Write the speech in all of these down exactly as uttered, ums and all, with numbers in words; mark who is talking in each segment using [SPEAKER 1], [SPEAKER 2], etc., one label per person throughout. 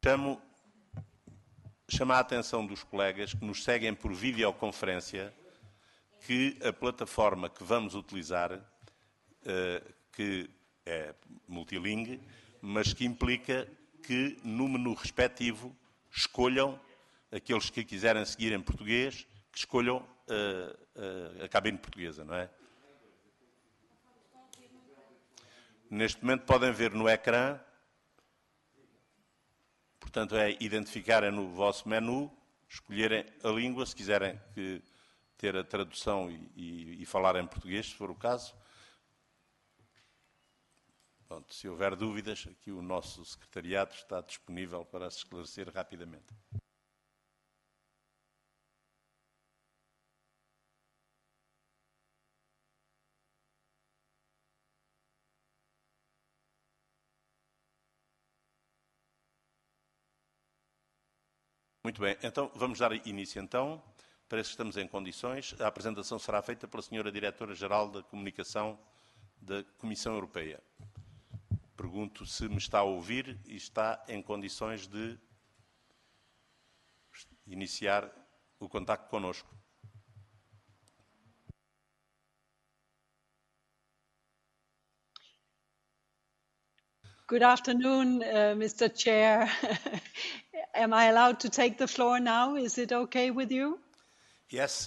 [SPEAKER 1] Chamo, chamo a atenção dos colegas que nos seguem por videoconferência que a plataforma que vamos utilizar, uh, que é multilingue, mas que implica que no menu respectivo escolham, aqueles que quiserem seguir em português, que escolham uh, uh, a cabine portuguesa, não é? Neste momento podem ver no ecrã, portanto é identificarem no vosso menu, escolherem a língua, se quiserem que, ter a tradução e, e, e falar em português, se for o caso. Pronto, se houver dúvidas, aqui o nosso secretariado está disponível para se esclarecer rapidamente. Muito bem, então vamos dar início então. Parece que estamos em condições. A apresentação será feita pela senhora Diretora-Geral da Comunicação da Comissão Europeia. Pergunto se me está a ouvir e está em condições de iniciar o contacto connosco.
[SPEAKER 2] Good afternoon, uh, Mister Chair. Am I allowed to take the floor now? Is it okay with you?
[SPEAKER 1] Yes.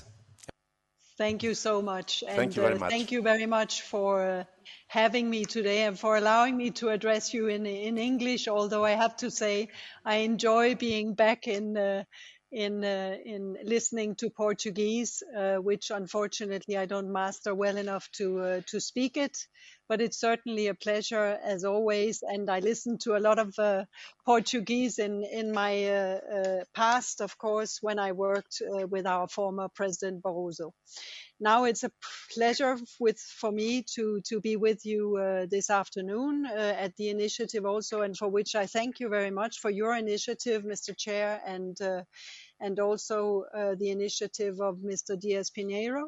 [SPEAKER 2] Thank you so much.
[SPEAKER 1] Thank
[SPEAKER 2] and
[SPEAKER 1] you very
[SPEAKER 2] uh,
[SPEAKER 1] much.
[SPEAKER 2] Thank you very much for uh, having me today and for allowing me to address you in, in English, although I have to say I enjoy being back in uh, in uh, in listening to Portuguese, uh, which unfortunately I don't master well enough to uh, to speak it. But it's certainly a pleasure as always, and I listened to a lot of uh, Portuguese in in my uh, uh, past, of course, when I worked uh, with our former President Barroso. Now it's a pleasure with for me to to be with you uh, this afternoon uh, at the initiative also, and for which I thank you very much for your initiative, Mister Chair, and uh, and also uh, the initiative of Mister Diaz Pinheiro.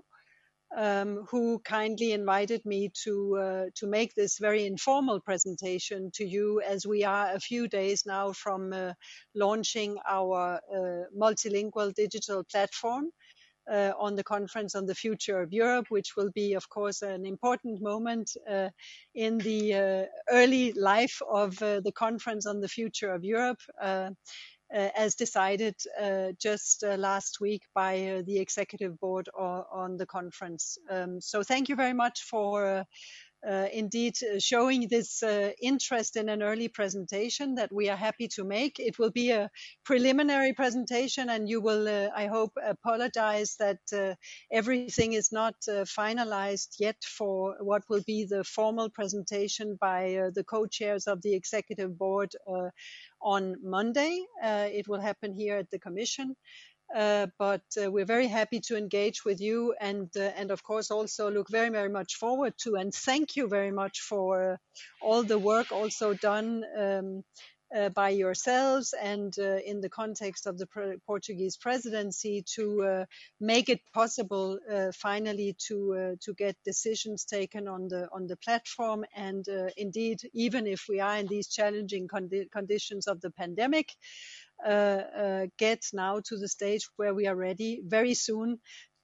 [SPEAKER 2] Um, who kindly invited me to uh, to make this very informal presentation to you, as we are a few days now from uh, launching our uh, multilingual digital platform uh, on the Conference on the Future of Europe, which will be, of course, an important moment uh, in the uh, early life of uh, the Conference on the Future of Europe. Uh, uh, as decided uh, just uh, last week by uh, the executive board o- on the conference. Um, so thank you very much for uh, uh, indeed uh, showing this uh, interest in an early presentation that we are happy to make. It will be a preliminary presentation, and you will, uh, I hope, apologize that uh, everything is not uh, finalized yet for what will be the formal presentation by uh, the co-chairs of the executive board uh, on Monday. Uh, it will happen here at the Commission. Uh, but uh, we're very happy to engage with you, and uh, and of course also look very very much forward to, and thank you very much for uh, all the work also done um, uh, by yourselves and uh, in the context of the pr- Portuguese presidency to uh, make it possible uh, finally to uh, to get decisions taken on the on the platform, and uh, indeed, even if we are in these challenging condi- conditions of the pandemic, uh, uh, get now to the stage where we are ready very soon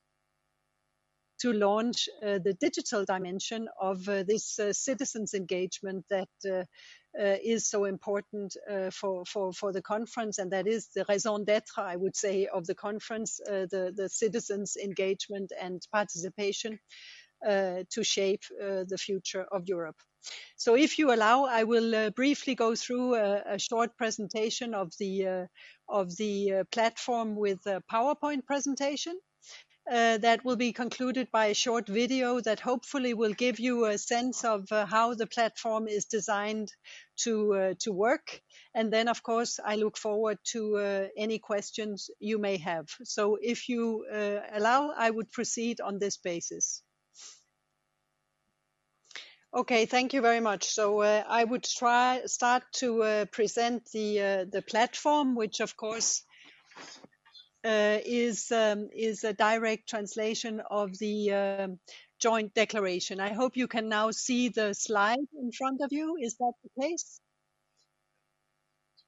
[SPEAKER 2] to launch uh, the digital dimension of uh, this uh, citizens engagement that uh, uh, is so important uh, for, for, for the conference, and that is the raison d'être, I would say, of the conference, uh, the, the citizens engagement and participation uh, to shape uh, the future of Europe. So if you allow, I will uh, briefly go through a, a short presentation of the, uh, of the uh, platform with a PowerPoint presentation. Uh, that will be concluded by a short video that hopefully will give you a sense of uh, how the platform is designed to uh, to work. And then, of course, I look forward to uh, any questions you may have. So if you uh, allow, I would proceed on this basis. Okay, thank you very much. So uh, I would try start to uh, present the uh, the platform, which of course uh, is um, is a direct translation of the um, joint declaration. I hope you can now see the slide in front of you. Is that the case?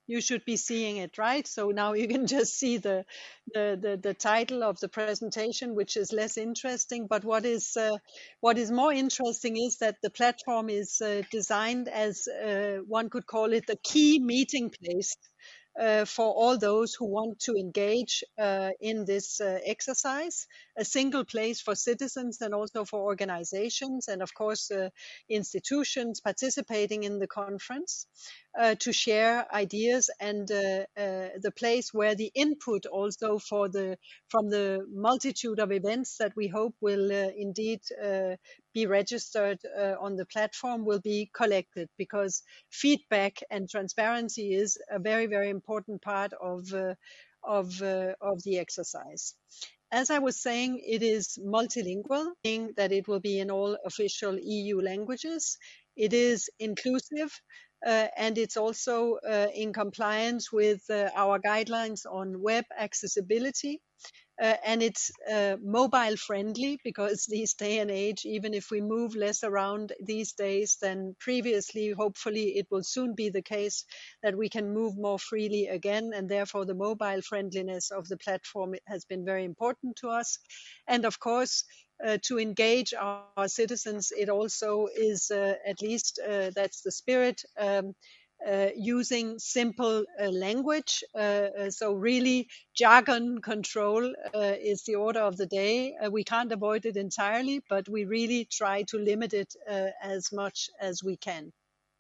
[SPEAKER 2] you should be seeing it, right? So now you can just see the the the, the title of the presentation, which is less interesting. But what is uh, what is more interesting is that the platform is uh, designed as uh, one could call it the key meeting place uh, for all those who want to engage uh, in this uh, exercise, a single place for citizens and also for organizations and, of course, uh, institutions participating in the conference uh, to share ideas, and uh, uh, the place where the input also for the from the multitude of events that we hope will uh, indeed uh, be registered uh, on the platform will be collected, because feedback and transparency is a very, very important part of uh, of uh, of the exercise. As I was saying, it is multilingual, meaning that it will be in all official E U languages. It is inclusive, uh, and it's also uh, in compliance with uh, our guidelines on web accessibility. Uh, and it's uh, mobile friendly, because these day and age, even if we move less around these days than previously, hopefully it will soon be the case that we can move more freely again, and therefore the mobile friendliness of the platform has been very important to us. And of course, uh, to engage our, our citizens, it also is uh, at least uh, that's the spirit. Um, uh, using simple uh, language. Uh, uh, so really jargon control uh, is the order of the day. Uh, we can't avoid it entirely, but we really try to limit it uh, as much as we can.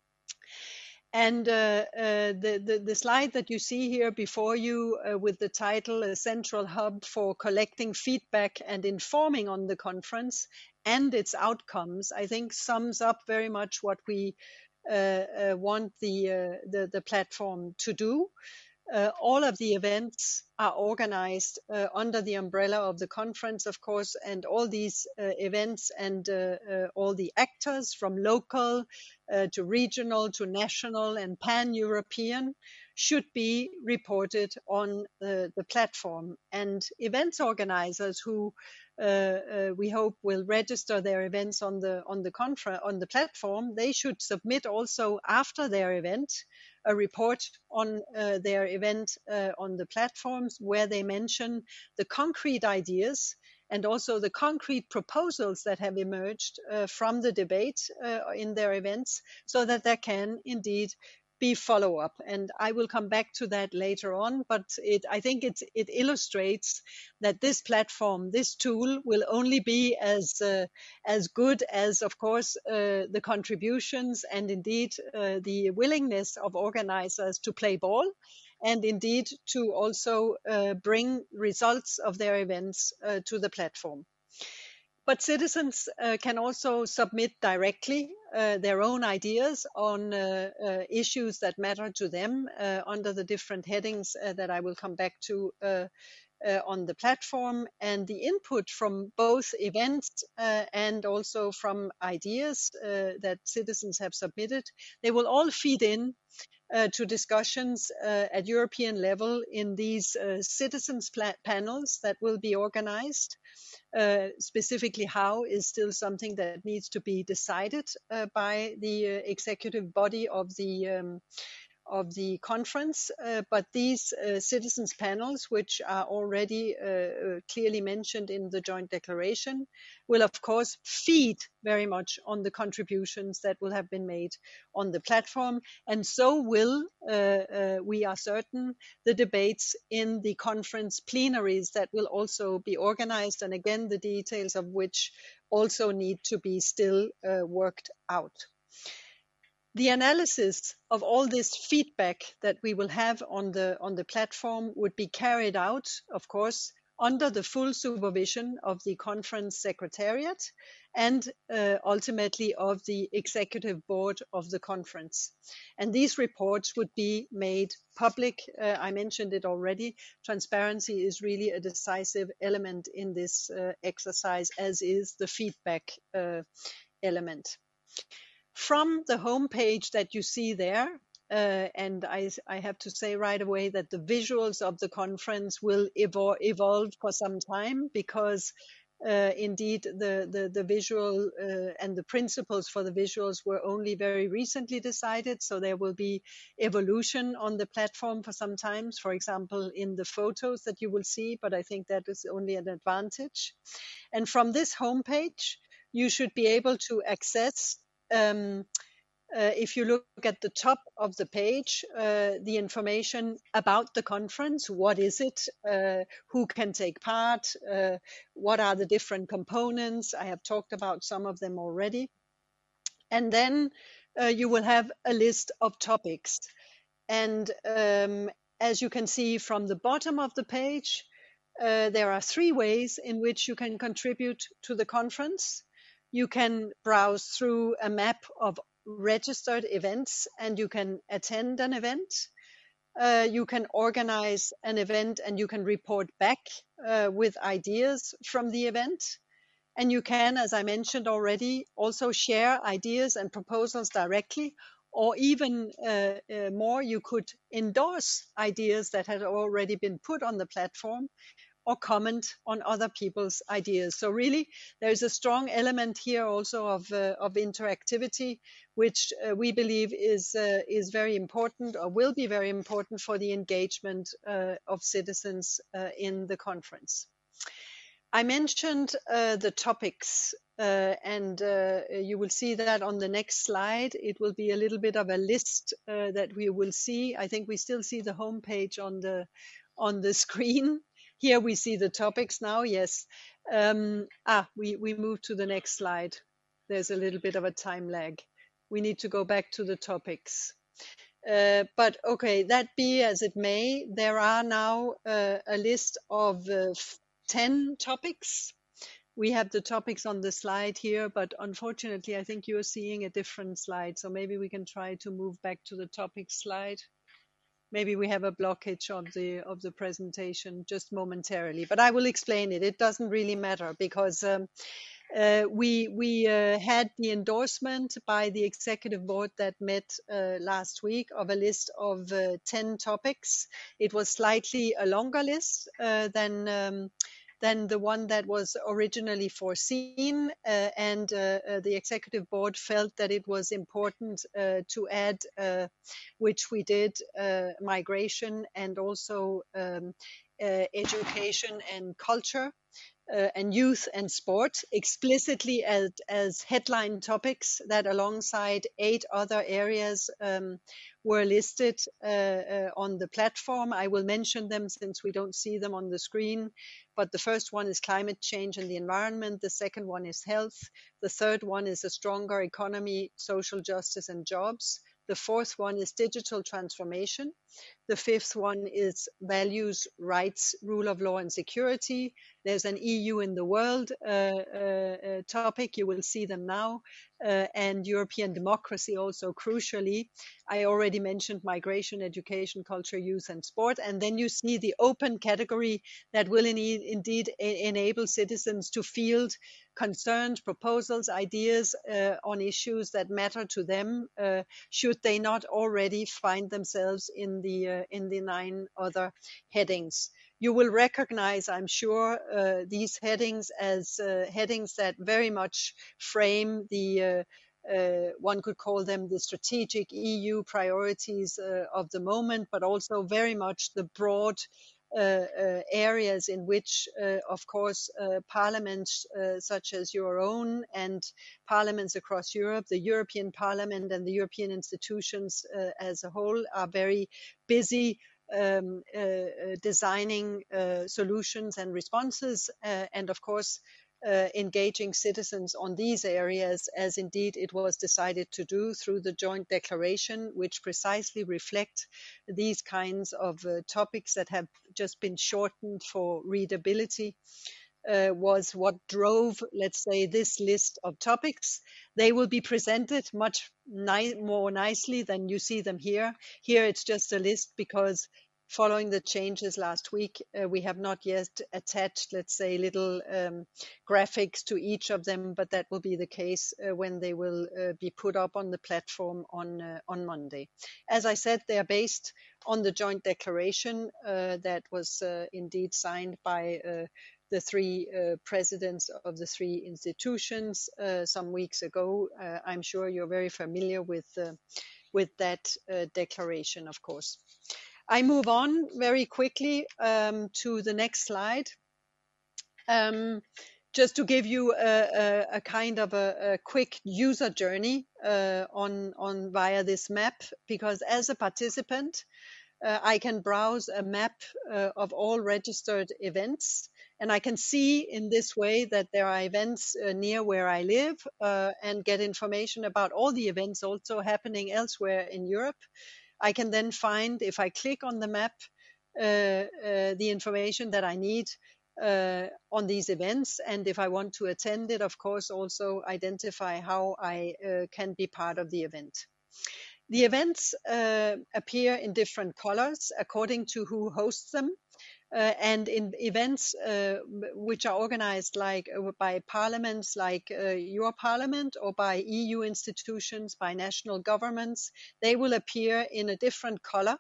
[SPEAKER 2] And uh, uh, the, the, the slide that you see here before you uh, with the title, A Central Hub for Collecting Feedback and Informing on the Conference and Its Outcomes, I think sums up very much what we uh, uh, want the, uh, the, the platform to do. Uh, all of the events are organized uh, under the umbrella of the conference, of course, and all these uh, events and uh, uh, all the actors from local uh, to regional to national and pan-European should be reported on uh, the platform. And events organizers who uh, uh, we hope will register their events on the on the conference on the platform, they should submit also after their event a report on uh, their event uh, on the platforms, where they mention the concrete ideas and also the concrete proposals that have emerged uh, from the debate uh, in their events, so that there can indeed be follow-up. And I will come back to that later on, but it, I think it, it illustrates that this platform, this tool, will only be as uh, as good as, of course, uh, the contributions and indeed uh, the willingness of organizers to play ball, and indeed to also uh, bring results of their events uh, to the platform. But citizens uh, can also submit directly uh, their own ideas on uh, uh, issues that matter to them uh, under the different headings uh, that I will come back to uh, uh, on the platform. And the input from both events uh, and also from ideas uh, that citizens have submitted, they will all feed in Uh, to discussions uh, at European level in these uh, citizens panels that will be organized. Uh, specifically how is still something that needs to be decided uh, by the uh, executive body of the um, of the conference, uh, but these uh, citizens panels, which are already uh, clearly mentioned in the joint declaration, will of course feed very much on the contributions that will have been made on the platform, and so will, uh, uh, we are certain, the debates in the conference plenaries that will also be organized, and again, the details of which also need to be still uh, worked out. The analysis of all this feedback that we will have on the on the platform would be carried out, of course, under the full supervision of the conference secretariat and uh, ultimately of the executive board of the conference. And these reports would be made public. Uh, I mentioned it already. Transparency is really a decisive element in this uh, exercise, as is the feedback uh, element. From the homepage that you see there, uh, and I, I have to say right away that the visuals of the conference will evol- evolve for some time, because Uh, indeed, the, the, the visual uh, and the principles for the visuals were only very recently decided. So there will be evolution on the platform for some times, for example, in the photos that you will see, but I think that is only an advantage. And from this homepage, you should be able to access um, uh, if you look at the top of the page, uh, the information about the conference, what is it, uh, who can take part, uh, what are the different components. I have talked about some of them already. And then uh, you will have a list of topics. And um, as you can see from the bottom of the page, uh, there are three ways in which you can contribute to the conference. You can browse through a map of registered events and you can attend an event. Uh, you can organize an event and you can report back uh, with ideas from the event. And you can, as I mentioned already, also share ideas and proposals directly, or even uh, uh, more, you could endorse ideas that had already been put on the platform or comment on other people's ideas. So really, there's a strong element here also of, uh, of interactivity, which uh, we believe is, uh, is very important or will be very important for the engagement uh, of citizens uh, in the conference. I mentioned uh, the topics, uh, and uh, you will see that on the next slide. It will be a little bit of a list uh, that we will see. I think we still see the homepage on the on the screen. Here we see the topics now. Yes. Um, ah, we we move to the next slide. There's a little bit of a time lag. We need to go back to the topics. Uh, but okay, that be as it may, there are now uh, a list of uh, ten topics. We have the topics on the slide here, but unfortunately, I think you're seeing a different slide. So maybe we can try to move back to the topic slide. Maybe we have a blockage of the of the presentation just momentarily, but I will explain it. It doesn't really matter because um, uh, we we uh, had the endorsement by the executive board that met uh, last week of a list of uh, ten topics. It was slightly a longer list uh, than um, than the one that was originally foreseen, uh, and uh, uh, the executive board felt that it was important uh, to add, uh, which we did, uh, migration and also um, uh, education and culture. Uh, and youth and sport explicitly as, as headline topics that alongside eight other areas um, were listed uh, uh, on the platform. I will mention them since we don't see them on the screen, but the first one is climate change and the environment. The second one is health. The third one is a stronger economy, social justice and jobs. The fourth one is digital transformation. The fifth one is values, rights, rule of law and security. There's an E U in the world uh, uh, uh, topic. You will see them now. Uh, and European democracy also crucially. I already mentioned migration, education, culture, youth and sport. And then you see the open category that will in, indeed e- enable citizens to field concerns, proposals, ideas uh, on issues that matter to them, uh, should they not already find themselves in the uh, in the nine other headings. You will recognize, I'm sure, uh, these headings as uh, headings that very much frame the uh, uh, one could call them the strategic E U priorities uh, of the moment, but also very much the broad uh, uh, areas in which, uh, of course, uh, parliaments uh, such as your own and parliaments across Europe, the European Parliament and the European institutions uh, as a whole are very busy um, uh, uh, designing uh, solutions and responses, uh, and of course, uh, engaging citizens on these areas, as indeed it was decided to do through the joint declaration, which precisely reflect these kinds of uh, topics that have just been shortened for readability. Uh, was what drove, let's say, this list of topics. They will be presented much ni- more nicely than you see them here. Here it's just a list because following the changes last week, uh, we have not yet attached, let's say, little um, graphics to each of them, but that will be the case uh, when they will uh, be put up on the platform on uh, on Monday. As I said, they are based on the joint declaration uh, that was uh, indeed signed by uh, the three uh, presidents of the three institutions uh, some weeks ago. Uh, I'm sure you're very familiar with uh, with that uh, declaration, of course. I move on very quickly um, to the next slide. Um, just to give you a, a, a kind of a, a quick user journey uh, on, on via this map, because as a participant, uh, I can browse a map uh, of all registered events, and I can see in this way that there are events uh, near where I live, uh, and get information about all the events also happening elsewhere in Europe. I can then find, if I click on the map, uh, uh, the information that I need uh, on these events. And if I want to attend it, of course, also identify how I uh, can be part of the event. The events uh, appear in different colors according to who hosts them. Uh, and in events uh, which are organized like uh, by parliaments like uh, your parliament, or by E U institutions, by national governments, they will appear in a different color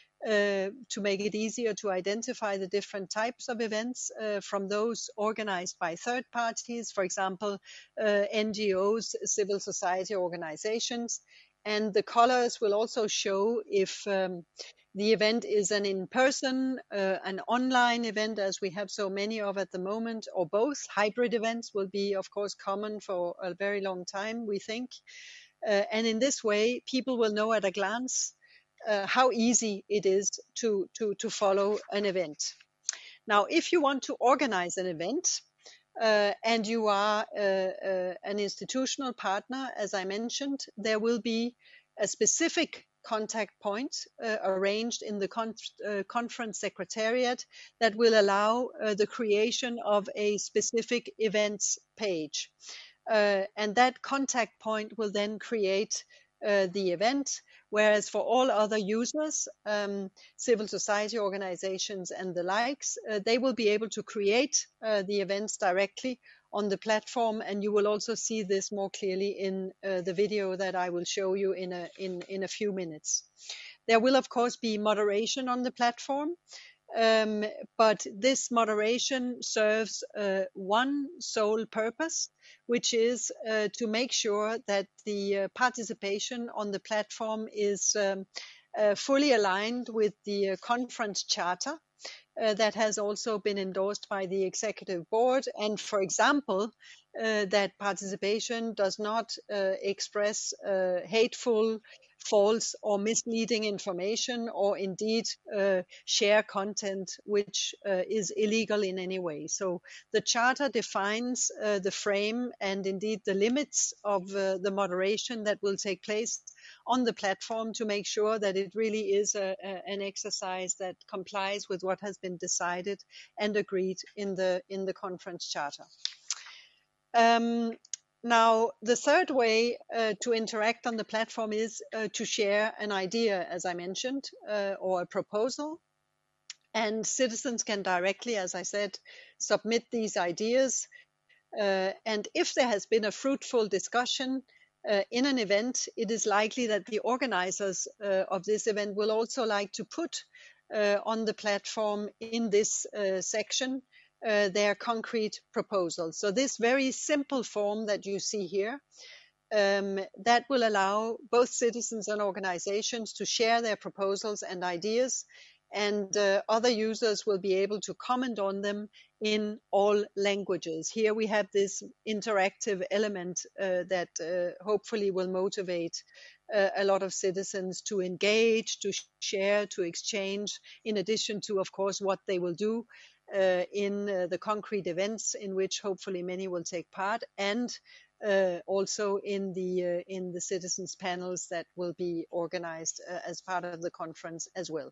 [SPEAKER 2] uh, to make it easier to identify the different types of events uh, from those organized by third parties, for example, uh, N G Os, civil society organizations. And the colors will also show if um, the event is an in-person, uh, an online event, as we have so many of at the moment, or both. Hybrid events will be, of course, common for a very long time, we think. Uh, and in this way, people will know at a glance uh, how easy it is to, to, to follow an event. Now, if you want to organize an event, uh, and you are uh, uh, an institutional partner, as I mentioned, there will be a specific contact point uh, arranged in the con uh, conference secretariat that will allow uh, the creation of a specific events page. Uh, and that contact point will then create uh, the event, whereas for all other users, um, civil society organizations and the likes, uh, they will be able to create uh, the events directly on the platform. And you will also see this more clearly in uh, the video that I will show you in a, in, in a few minutes. There will, of course, be moderation on the platform. Um, but this moderation serves uh, one sole purpose, which is uh, to make sure that the uh, participation on the platform is um, uh, fully aligned with the uh, conference charter uh, that has also been endorsed by the executive board. And for example, uh, that participation does not uh, express uh, hateful, false or misleading information, or indeed uh, share content which uh, is illegal in any way. So the charter defines uh, the frame and indeed the limits of uh, the moderation that will take place on the platform, to make sure that it really is a, a, an exercise that complies with what has been decided and agreed in the in the conference charter. Um, Now, the third way uh, to interact on the platform is uh, to share an idea, as I mentioned, uh, or a proposal. And citizens can directly, as I said, submit these ideas. Uh, and if there has been a fruitful discussion uh, in an event, it is likely that the organizers uh, of this event will also like to put uh, on the platform in this uh, section Uh, their concrete proposals. So this very simple form that you see here, um, that will allow both citizens and organizations to share their proposals and ideas, and uh, other users will be able to comment on them in all languages. Here we have this interactive element uh, that uh, hopefully will motivate uh, a lot of citizens to engage, to share, to exchange, in addition to, of course, what they will do Uh, in uh, the concrete events in which hopefully many will take part, and uh, also in the uh, in the citizens panels that will be organized uh, as part of the conference as well.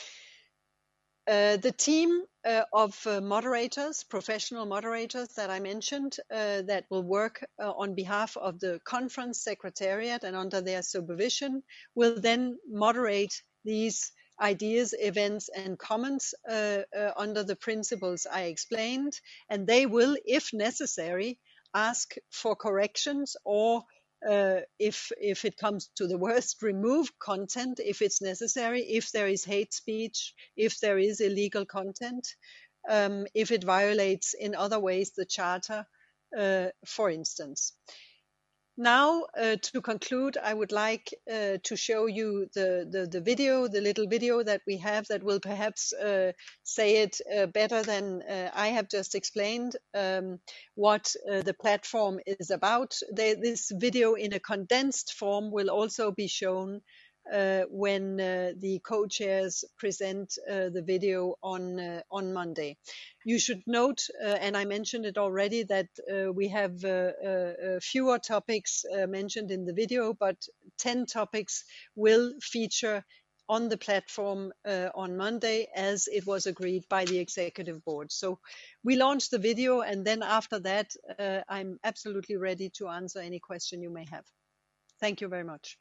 [SPEAKER 2] Uh, the team uh, of uh, moderators, professional moderators that I mentioned, uh, that will work uh, on behalf of the conference secretariat and under their supervision, will then moderate these ideas, events and comments uh, uh, under the principles I explained, and they will, if necessary, ask for corrections, or uh, if if it comes to the worst, remove content if it's necessary, if there is hate speech, if there is illegal content. um, if it violates in other ways the Charter, uh, for instance. Now, uh, to conclude, I would like uh, to show you the, the, the video, the little video that we have that will perhaps uh, say it uh, better than uh, I have just explained um, what uh, the platform is about. They, this video in a condensed form will also be shown uh, when uh, the co-chairs present uh, the video on, uh, on Monday. You should note, uh, and I mentioned it already, that uh, we have uh, uh, fewer topics uh, mentioned in the video, but ten topics will feature on the platform uh, on Monday, as it was agreed by the executive board. So we launched the video, and then after that, uh, I'm absolutely ready to answer any question you may have. Thank you very much.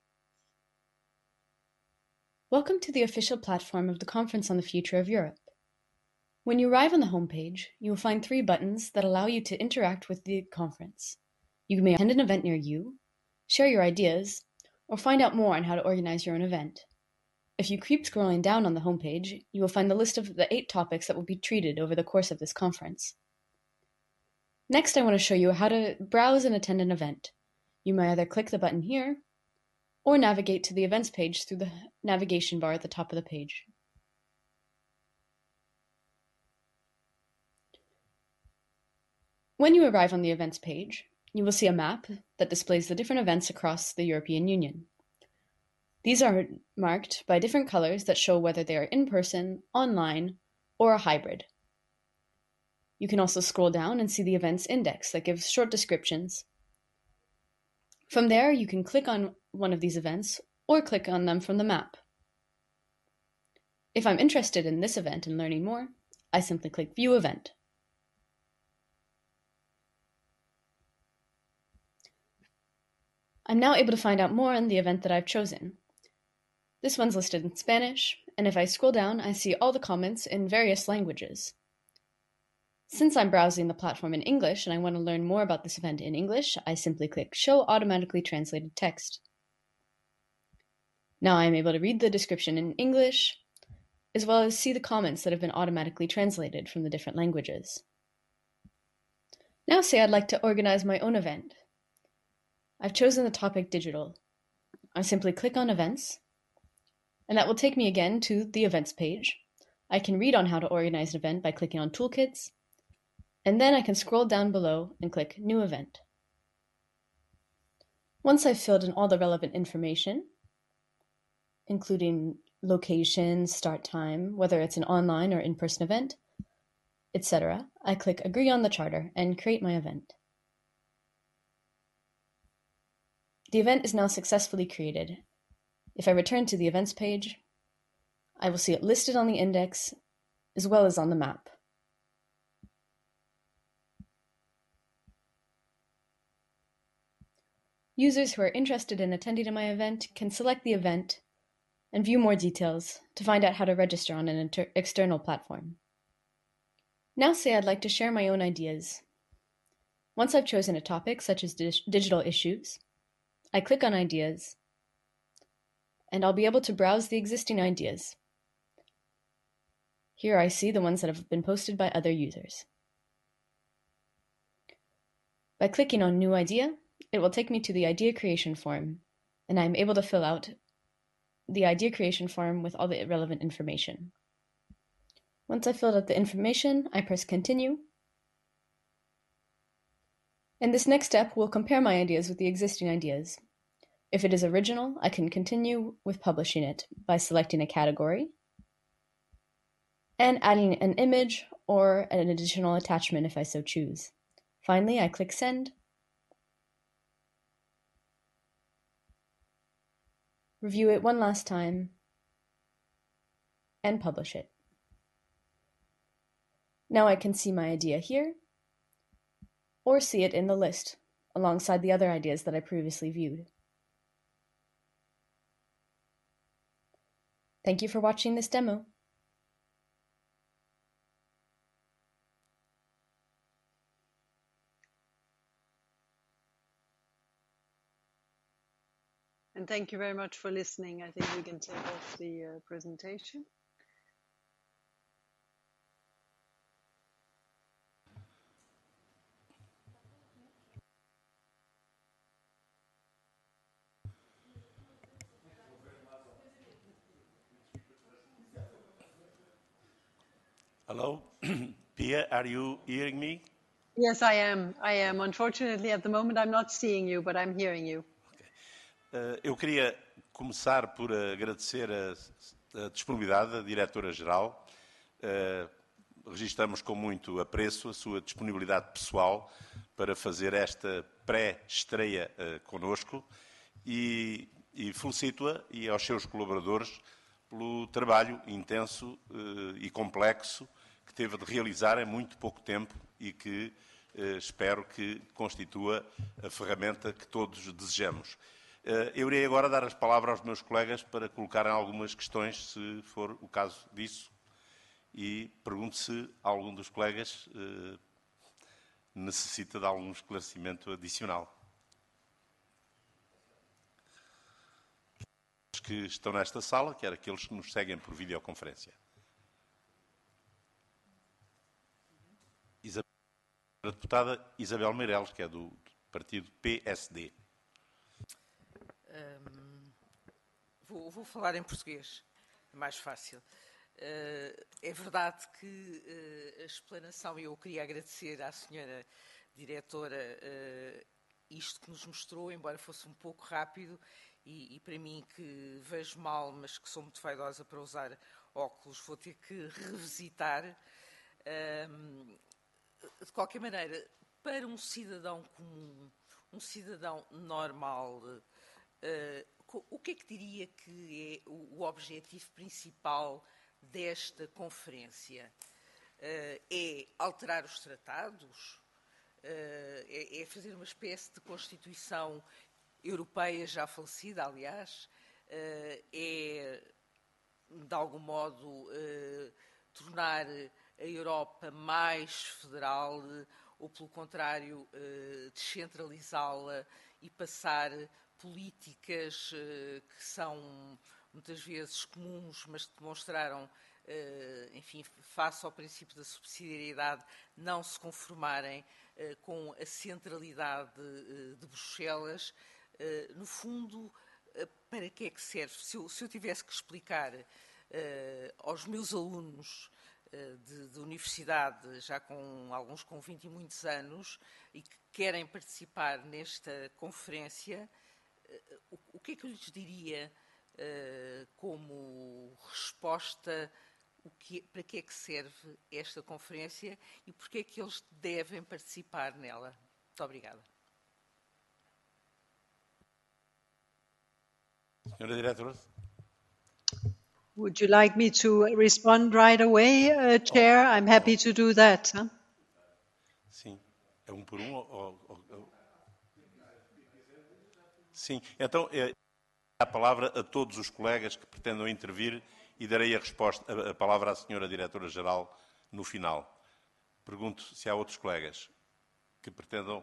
[SPEAKER 3] Welcome to the official platform of the Conference on the Future of Europe. When you arrive on the homepage, you will find three buttons that allow you to interact with the conference. You may attend an event near you, share your ideas, or find out more on how to organize your own event. If you keep scrolling down on the homepage, you will find the list of the eight topics that will be treated over the course of this conference. Next, I want to show you how to browse and attend an event. You may either click the button here, or navigate to the events page through the navigation bar at the top of the page. When you arrive on the events page, you will see a map that displays the different events across the European Union. These are marked by different colors that show whether they are in person, online, or a hybrid. You can also scroll down and see the events index that gives short descriptions. From there, you can click on one of these events or click on them from the map. If I'm interested in this event and learning more, I simply click View Event. I'm now able to find out more on the event that I've chosen. This one's listed in Spanish, and if I scroll down, I see all the comments in various languages. Since I'm browsing the platform in English and I want to learn more about this event in English, I simply click Show Automatically Translated Text. Now I'm able to read the description in English, as well as see the comments that have been automatically translated from the different languages. Now say I'd like to organize my own event. I've chosen the topic digital. I simply click on Events, and that will take me again to the Events page. I can read on how to organize an event by clicking on Toolkits, and then I can scroll down below and click New Event. Once I've filled in all the relevant information, including location, start time, whether it's an online or in-person event, et cetera, I click Agree on the Charter and create my event. The event is now successfully created. If I return to the events page, I will see it listed on the index as well as on the map. Users who are interested in attending my event can select the event and view more details to find out how to register on an inter- external platform. Now say I'd like to share my own ideas. Once I've chosen a topic such as di- digital issues, I click on Ideas, and I'll be able to browse the existing ideas. Here I see the ones that have been posted by other users. By clicking on New Idea, it will take me to the idea creation form, and I'm able to fill out the idea creation form with all the relevant information. Once I've filled out the information, I press Continue. And this next step will compare my ideas with the existing ideas. If it is original, I can continue with publishing it by selecting a category and adding an image or an additional attachment if I so choose. Finally, I click Send. Review it one last time, and publish it. Now I can see my idea here, or see it in the list, alongside the other ideas that I previously viewed. Thank you for watching this demo.
[SPEAKER 2] And thank you very much for listening. I think we can take off the uh, presentation.
[SPEAKER 1] Hello, Pia, are you hearing me?
[SPEAKER 2] Yes, I am. I am. Unfortunately, at the moment, I'm not seeing you, but I'm hearing you.
[SPEAKER 1] Uh, eu queria começar por agradecer a, a disponibilidade da Diretora-Geral. Uh, registramos com muito apreço a sua disponibilidade pessoal para fazer esta pré-estreia uh, conosco e, e felicito-a e aos seus colaboradores pelo trabalho intenso uh, e complexo que teve de realizar em muito pouco tempo e que uh, espero que constitua a ferramenta que todos desejamos. Uh, eu irei agora dar as palavras aos meus colegas para colocarem algumas questões, se for o caso disso, e pergunto se algum dos colegas uh, necessita de algum esclarecimento adicional. Que estão nesta sala, quer aqueles que nos seguem por videoconferência. Isabel, a deputada Isabel Meireles, que é do partido P S D.
[SPEAKER 4] Um, vou, vou falar em português, é mais fácil. Uh, é verdade que uh, a explanação, eu queria agradecer à senhora diretora uh, isto que nos mostrou, embora fosse um pouco rápido, e, e para mim que vejo mal, mas que sou muito vaidosa para usar óculos, vou ter que revisitar. Um, de qualquer maneira, para um cidadão comum, um cidadão normal, uh, o que é que diria que é o, o objetivo principal desta conferência? Uh, é alterar os tratados? Uh, é, é fazer uma espécie de Constituição europeia já falecida, aliás? Uh, é, de algum modo, uh, tornar a Europa mais federal ou, pelo contrário, uh, descentralizá-la e passar políticas uh, que são muitas vezes comuns, mas que demonstraram, Uh, enfim, face ao princípio da subsidiariedade, não se conformarem uh, com a centralidade uh, de Bruxelas. Uh, no fundo, uh, para que é que serve? Se eu, se eu tivesse que explicar uh, aos meus alunos uh, de, de universidade, já com alguns com vinte e muitos anos, e que querem participar nesta conferência, uh, o, o que é que eu lhes diria uh, como resposta? O que, para que é que serve esta conferência e porque é que eles devem participar nela? Muito obrigada.
[SPEAKER 1] Senhora Diretora.
[SPEAKER 2] Would you like me to respond right away, uh, Chair? I'm happy to do that. Huh?
[SPEAKER 1] Sim. É um por um? Ou, ou, ou... Sim. Então, é a palavra a todos os colegas que pretendam intervir e darei a, resposta, a, a palavra à senhora Diretora-Geral no final. Pergunto se há outros colegas que pretendam...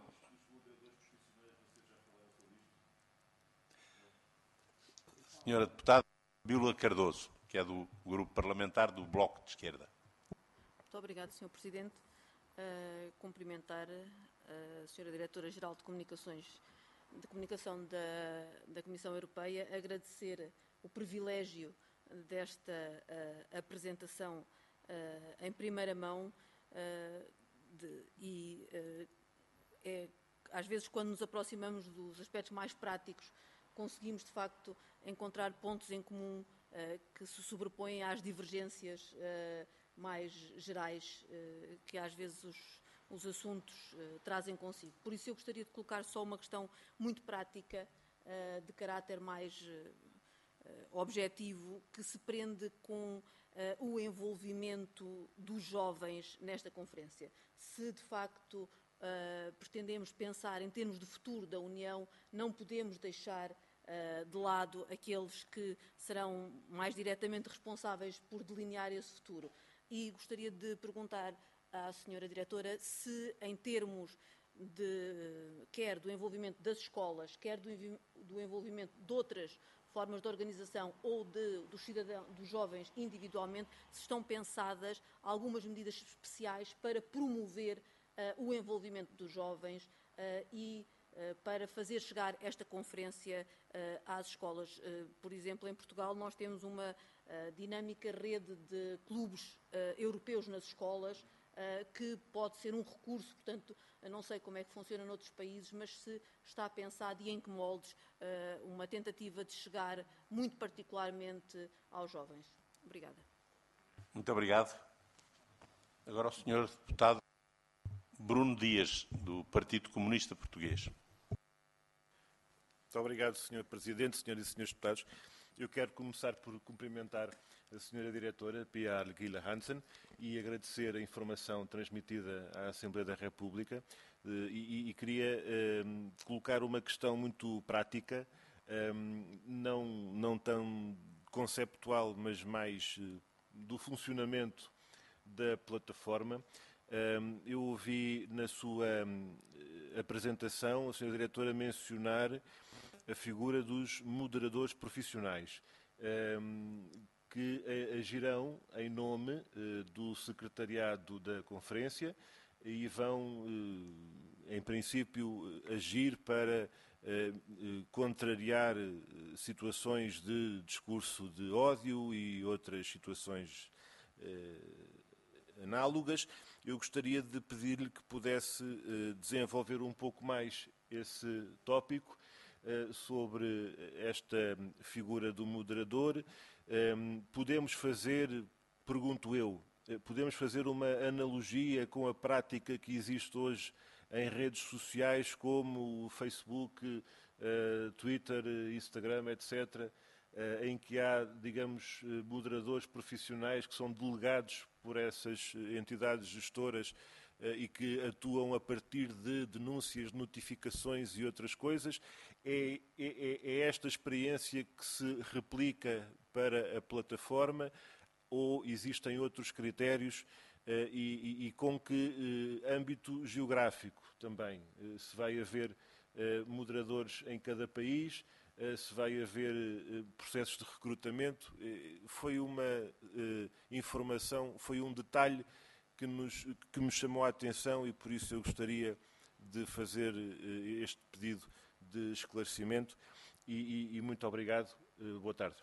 [SPEAKER 1] Senhora Deputada Bíola Cardoso, que é do Grupo Parlamentar do Bloco de Esquerda.
[SPEAKER 5] Muito obrigado, senhor Presidente. Uh, cumprimentar a senhora Diretora-Geral de Comunicações, de Comunicação da, da Comissão Europeia, agradecer o privilégio desta uh, apresentação uh, em primeira mão uh, de, e uh, é, às vezes quando nos aproximamos dos aspectos mais práticos conseguimos de facto encontrar pontos em comum uh, que se sobrepõem às divergências uh, mais gerais uh, que às vezes os, os assuntos uh, trazem consigo. Por isso eu gostaria de colocar só uma questão muito prática uh, de caráter mais uh, Uh, objetivo que se prende com uh, o envolvimento dos jovens nesta conferência. Se, de facto, uh, pretendemos pensar em termos de futuro da União, não podemos deixar uh, de lado aqueles que serão mais diretamente responsáveis por delinear esse futuro. E gostaria de perguntar à senhora Diretora se, em termos de, quer do envolvimento das escolas, quer do, do envolvimento de outras formas de organização ou de, dos cidadãos, dos jovens individualmente, se estão pensadas algumas medidas especiais para promover uh, o envolvimento dos jovens uh, e para fazer chegar esta conferência às escolas. Por exemplo, em Portugal nós temos uma dinâmica rede de clubes europeus nas escolas, que pode ser um recurso, portanto, não sei como é que funciona noutros países, mas se está pensado e em que moldes uma tentativa de chegar muito particularmente aos jovens. Obrigada.
[SPEAKER 1] Muito obrigado. Agora o senhor deputado Bruno Dias, do Partido Comunista Português.
[SPEAKER 6] Muito obrigado, senhor Presidente, senhoras e senhores deputados. Eu quero começar por cumprimentar a senhora Diretora, Pia Arguila Hansen, e agradecer a informação transmitida à Assembleia da República. E, e queria um, colocar uma questão muito prática, um, não, não tão conceptual, mas mais uh, do funcionamento da plataforma. Um, eu ouvi na sua um, apresentação a senhora Diretora mencionar a figura dos moderadores profissionais, um, que agirão em nome uh, do secretariado da conferência e vão, uh, em princípio, agir para uh, contrariar uh, situações de discurso de ódio e outras situações uh, análogas. Eu gostaria de pedir-lhe que pudesse uh, desenvolver um pouco mais esse tópico uh, sobre esta figura do moderador. Um, podemos fazer, pergunto eu, podemos fazer uma analogia com a prática que existe hoje em redes sociais como o Facebook, uh, Twitter, Instagram, etcétera, uh, em que há, digamos, moderadores profissionais que são delegados por essas entidades gestoras uh, e que atuam a partir de denúncias, notificações e outras coisas. É, é, é esta experiência que se replica para a plataforma ou existem outros critérios uh, e, e, e com que uh, âmbito geográfico também? Uh, se vai haver uh, moderadores em cada país, uh, se vai haver uh, processos de recrutamento? Uh, foi uma uh, informação, foi um detalhe que, nos, que me chamou a atenção e por isso eu gostaria de fazer uh, este pedido de esclarecimento e, e, e muito obrigado. Uh, boa tarde.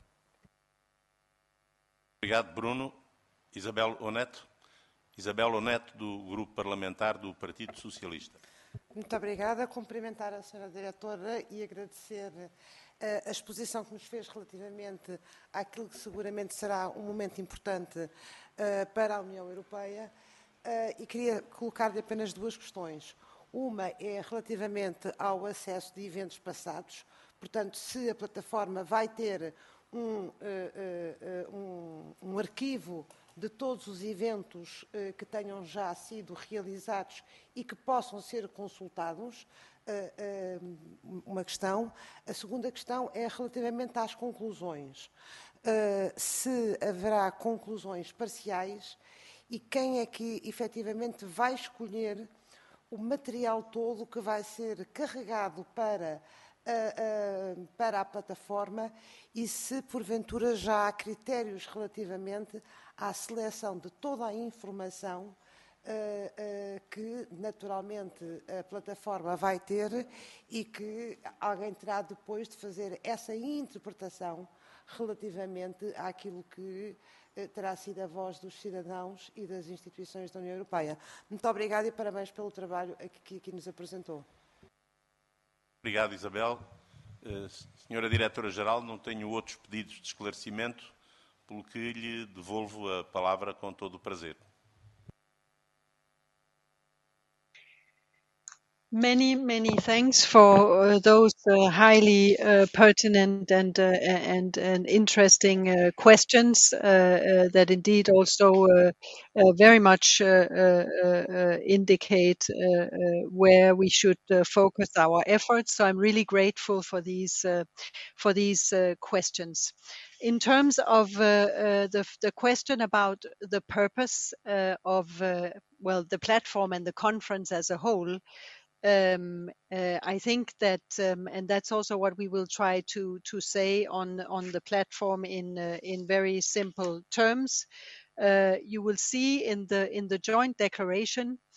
[SPEAKER 1] Obrigado, Bruno. Isabel Oneto. Isabel Oneto, do Grupo Parlamentar do Partido Socialista.
[SPEAKER 7] Muito obrigada. Cumprimentar a senhora Diretora e agradecer uh, a exposição que nos fez relativamente àquilo que seguramente será um momento importante uh, para a União Europeia. Uh, e queria colocar-lhe apenas duas questões. Uma é relativamente ao acesso de eventos passados. Portanto, se a plataforma vai ter Um, uh, uh, um, um arquivo de todos os eventos uh, que tenham já sido realizados e que possam ser consultados, uh, uh, uma questão. A segunda questão é relativamente às conclusões. Uh, se haverá conclusões parciais e quem é que efetivamente vai escolher o material todo que vai ser carregado para Uh, uh, para a plataforma e se, porventura, já há critérios relativamente à seleção de toda a informação uh, uh, que, naturalmente, a plataforma vai ter e que alguém terá depois de fazer essa interpretação relativamente àquilo que uh, terá sido a voz dos cidadãos e das instituições da União Europeia. Muito obrigada e parabéns pelo trabalho que aqui nos apresentou.
[SPEAKER 1] Obrigado, Isabel. Uh, senhora Diretora-Geral, não tenho outros pedidos de esclarecimento, pelo que lhe devolvo a palavra com todo o prazer.
[SPEAKER 2] Many, many thanks for uh, those uh, highly uh, pertinent and uh, and and interesting uh, questions uh, uh, that indeed also uh, uh, very much uh, uh, uh, indicate uh, uh, where we should uh, focus our efforts. So I'm really grateful for these uh, for these uh, questions. In terms of uh, uh, the the question about the purpose uh, of uh, well the platform and the conference as a whole. Um, uh, I think that, um, and that's also what we will try to to say on on the platform in uh, in very simple terms. Uh, you will see in the in the joint declaration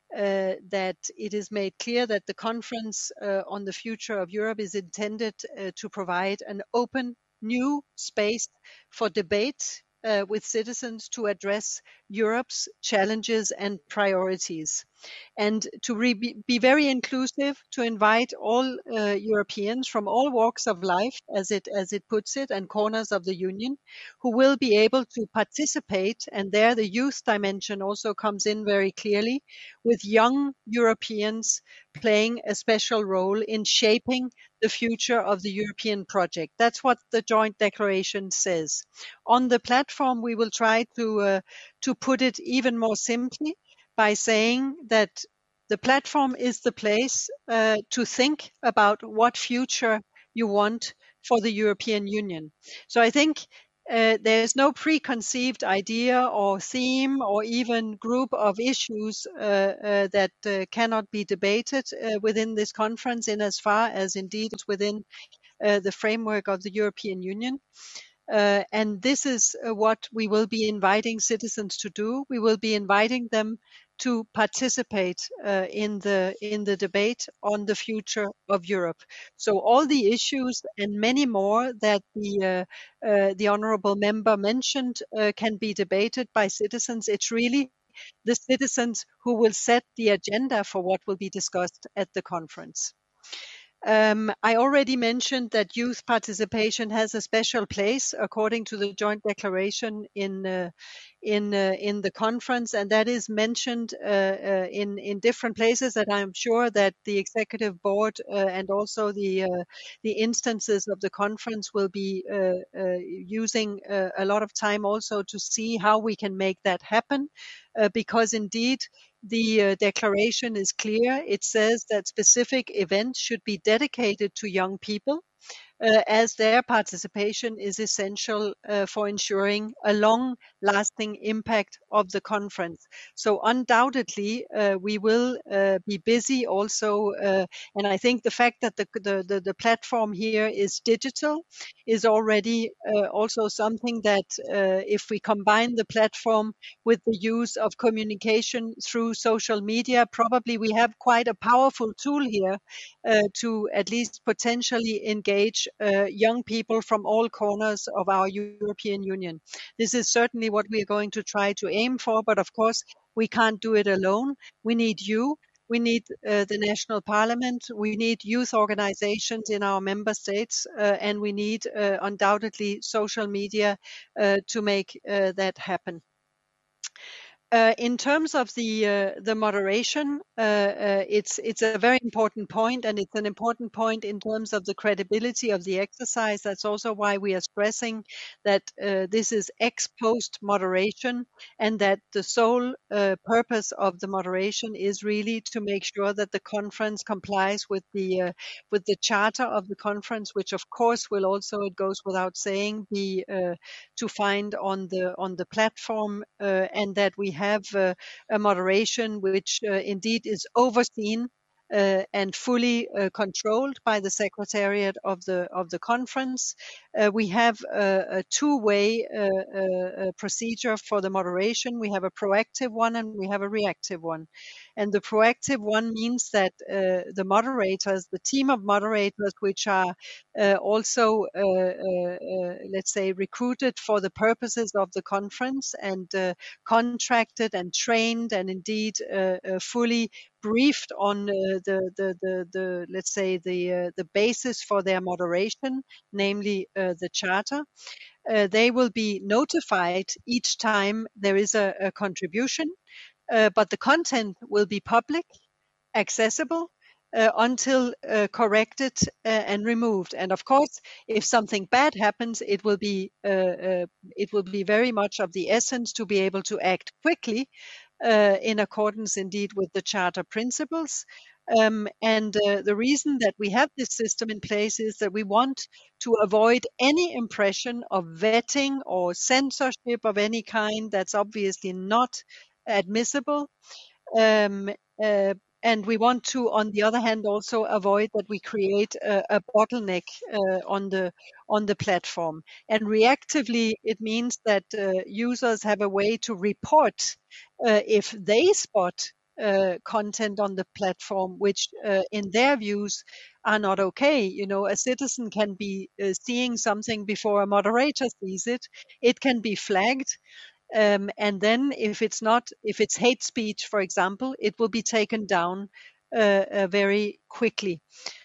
[SPEAKER 2] uh, that it is made clear that the conference uh, on the future of Europe is intended uh, to provide an open new space for debate uh, with citizens to address Europe's challenges and priorities, and to re- be very inclusive, to invite all uh, Europeans from all walks of life, as it as it puts it, and corners of the Union, who will be able to participate. And there, the youth dimension also comes in very clearly, with young Europeans playing a special role in shaping the future of the European project. That's what the joint declaration says. On the platform, we will try to uh, to put it even more simply by saying that the platform is the place uh, to think about what future you want for the European Union. So I think uh, there's no preconceived idea or theme or even group of issues uh, uh, that uh, cannot be debated uh, within this conference, in as far as indeed it's within uh, the framework of the European Union. Uh, and this is uh, what we will be inviting citizens to do. We will be inviting them to participate uh, in the in the debate on the future of Europe. So all the issues and many more that the uh, uh, the honourable member mentioned uh, can be debated by citizens. It's really the citizens who will set the agenda for what will be discussed at the conference. Um, I already mentioned that youth participation has a special place according to the joint declaration in uh, in uh, in the conference, and that is mentioned uh, uh, in in different places. And I'm sure that the executive board uh, and also the uh, the instances of the conference will be uh, uh, using uh, a lot of time also to see how we can make that happen, uh, because indeed the uh, declaration is clear. It says that specific events should be dedicated to young people, uh, as their participation is essential uh, for ensuring a long-lasting impact of the conference. So undoubtedly, uh, we will uh, be busy also, uh, and I think the fact that the, the, the, the platform here is digital is already uh, also something that uh, if we combine the platform with the use of communication through social media, probably we have quite a powerful tool here uh, to at least potentially engage uh, young people from all corners of our European Union. This is certainly what we are going to try to aim for, but of course, we can't do it alone. We need you. We need uh, the national parliament. We need youth organizations in our member states, uh, and we need uh, undoubtedly social media uh, to make uh, that happen. Uh, in terms of the uh, the moderation, uh, uh, it's it's a very important point, and it's an important point in terms of the credibility of the exercise. That's also why we are stressing that uh, this is ex post moderation, and that the sole uh, purpose of the moderation is really to make sure that the conference complies with the uh, with the charter of the conference, which of course will also, it goes without saying, be uh, to find on the on the platform, uh, and that we have uh, a moderation which uh, indeed is overseen uh, and fully uh, controlled by the Secretariat of the of the conference. Uh, we have a, a two-way uh, uh, procedure for the moderation. We have a proactive one and we have a reactive one. And the proactive one means that uh, the moderators, the team of moderators, which are uh, also, uh, uh, uh, let's say, recruited for the purposes of the conference and uh, contracted and trained and indeed uh, uh, fully briefed on uh, the, the, the, the, let's say, the, uh, the basis for their moderation, namely uh, the charter. Uh, they will be notified each time there is a, a contribution, uh, but the content will be public, accessible, uh, until uh, corrected uh, and removed. And of course, if something bad happens, it will be uh, uh, it will be very much of the essence to be able to act quickly uh, in accordance indeed with the charter principles. Um, and uh, the reason that we have this system in place is that we want to avoid any impression of vetting or censorship of any kind. That's obviously not admissible. Um, uh, and we want to, on the other hand, also avoid that we create a, a bottleneck uh, on the on the platform. And reactively, it means that uh, users have a way to report uh, if they spot uh, content on the platform, which uh, in their views are not okay. You know, a citizen can be uh, seeing something before a moderator sees it. It can be flagged. Um, and then if it's not, if it's hate speech, for example, it will be taken down uh, uh, very quickly.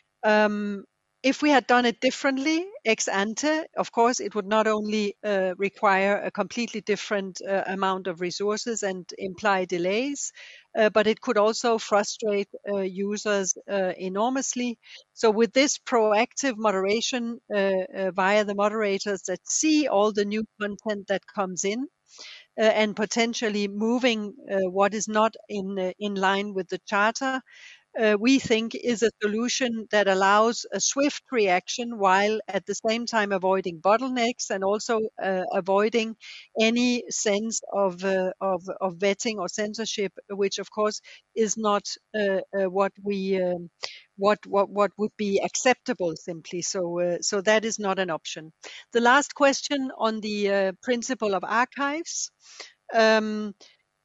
[SPEAKER 2] Um, if we had done it differently, ex ante, of course, it would not only uh, require a completely different uh, amount of resources and imply delays, uh, but it could also frustrate uh, users uh, enormously. So with this proactive moderation uh, uh, via the moderators that see all the new content that comes in, uh, and potentially moving uh, what is not in uh, in line with the charter, uh, we think is a solution that allows a swift reaction while at the same time avoiding bottlenecks and also uh, avoiding any sense of, uh, of, of vetting or censorship, which of course is not uh, uh, what we um, what, what what would be acceptable simply. So uh, so that is not an option. The last question on the uh, principle of archives. Um,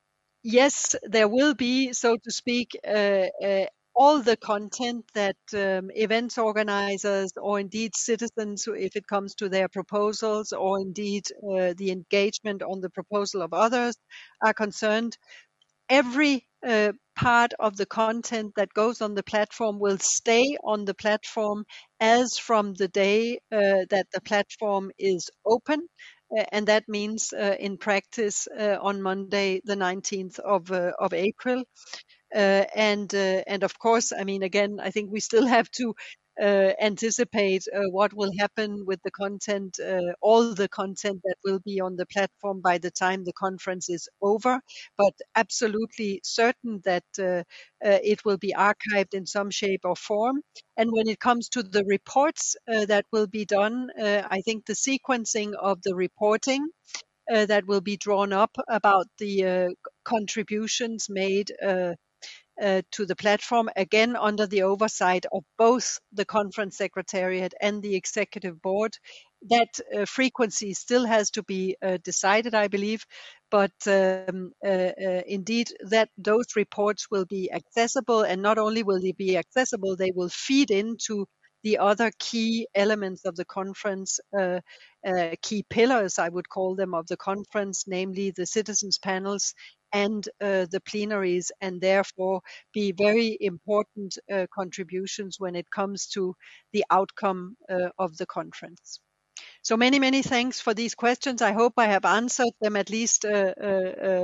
[SPEAKER 2] yes, there will be, so to speak, uh, uh, all the content that um, events organizers or indeed citizens, who- if it comes to their proposals or indeed uh, the engagement on the proposal of others are concerned. Every uh, part of the content that goes on the platform will stay on the platform as from the day uh, that the platform is open. Uh, and that means uh, in practice uh, on Monday, the nineteenth of, uh, of April. Uh, and uh, and of course, I mean, again, I think we still have to uh, anticipate uh, what will happen with the content, uh, all the content that will be on the platform by the time the conference is over. But absolutely certain that uh, uh, it will be archived in some shape or form. And when it comes to the reports uh, that will be done, uh, I think the sequencing of the reporting uh, that will be drawn up about the uh, contributions made uh, uh, to the platform, again under the oversight of both the conference secretariat and the executive board. That uh, frequency still has to be uh, decided, I believe, but um, uh, uh, indeed that those reports will be accessible, and not only will they be accessible, they will feed into the other key elements of the conference, uh, uh, key pillars, I would call them, of the conference, namely the citizens panels and uh, the plenaries, and therefore be very important uh, contributions when it comes to the outcome uh, of the conference. So many, many thanks for these questions. I hope I have answered them at least uh, uh, uh,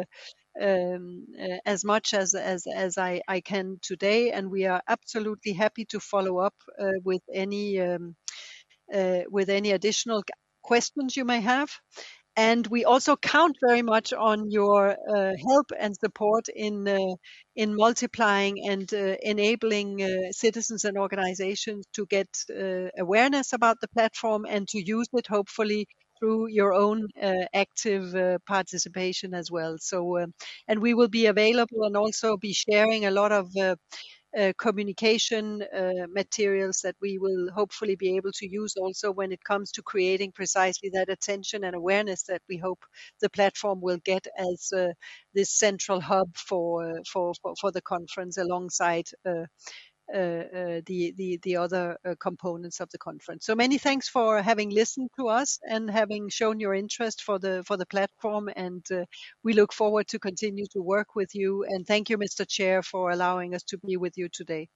[SPEAKER 2] um, uh, as much as as, as I, I can today, and we are absolutely happy to follow up uh, with any um, uh, with any additional questions you may have. And we also count very much on your uh, help and support in uh, in multiplying and uh, enabling uh, citizens and organizations to get uh, awareness about the platform and to use it, hopefully through your own uh, active uh, participation as well. So, uh, and we will be available and also be sharing a lot of uh, uh, communication uh, materials that we will hopefully be able to use also when it comes to creating precisely that attention and awareness that we hope the platform will get as uh, this central hub for, for, for, for the conference alongside uh, uh, uh, the, the, the other uh, components of the conference. So many thanks for having listened to us and having shown your interest for the, for the platform. And uh, we look forward to continue to work with you. And thank you, Mister Chair, for allowing us to be with you today.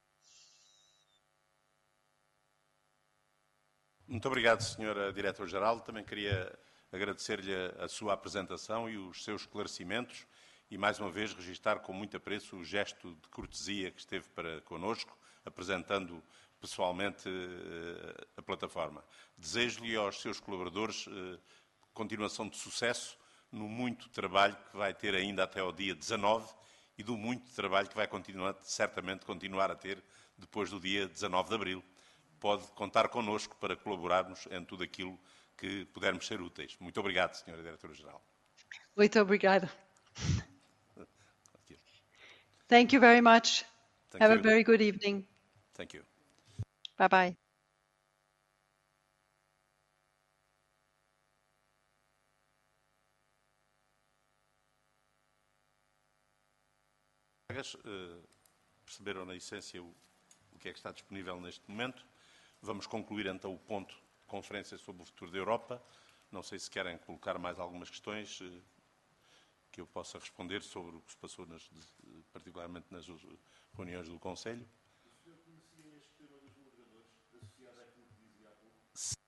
[SPEAKER 1] Muito obrigado, senhora Diretora-Geral. Também queria agradecer-lhe a sua apresentação e os seus esclarecimentos e, mais uma vez, registar com muito apreço o gesto de cortesia que esteve para connosco, apresentando pessoalmente a plataforma. Desejo-lhe e aos seus colaboradores continuação de sucesso no muito trabalho que vai ter ainda até ao dia dezanove e do muito trabalho que vai continuar, certamente continuar a ter depois do dia dezanove de abril. Pode contar connosco para colaborarmos em tudo aquilo que pudermos ser úteis. Muito obrigado, senhora Diretora-Geral.
[SPEAKER 2] Muito obrigada. Thank you very much.
[SPEAKER 1] Thank
[SPEAKER 2] Have
[SPEAKER 1] you.
[SPEAKER 2] a very good evening.
[SPEAKER 1] Thank you.
[SPEAKER 2] Bye-bye.
[SPEAKER 1] colegas perceberam na essência o, o que é que está disponível neste momento. Vamos concluir então o ponto de conferência sobre o futuro da Europa. Não sei se querem colocar mais algumas questões que eu possa responder sobre o que se passou, nas, particularmente nas reuniões do Conselho.
[SPEAKER 6] O senhor conhecia este tema dos moderadores, associado àquilo que dizia há pouco?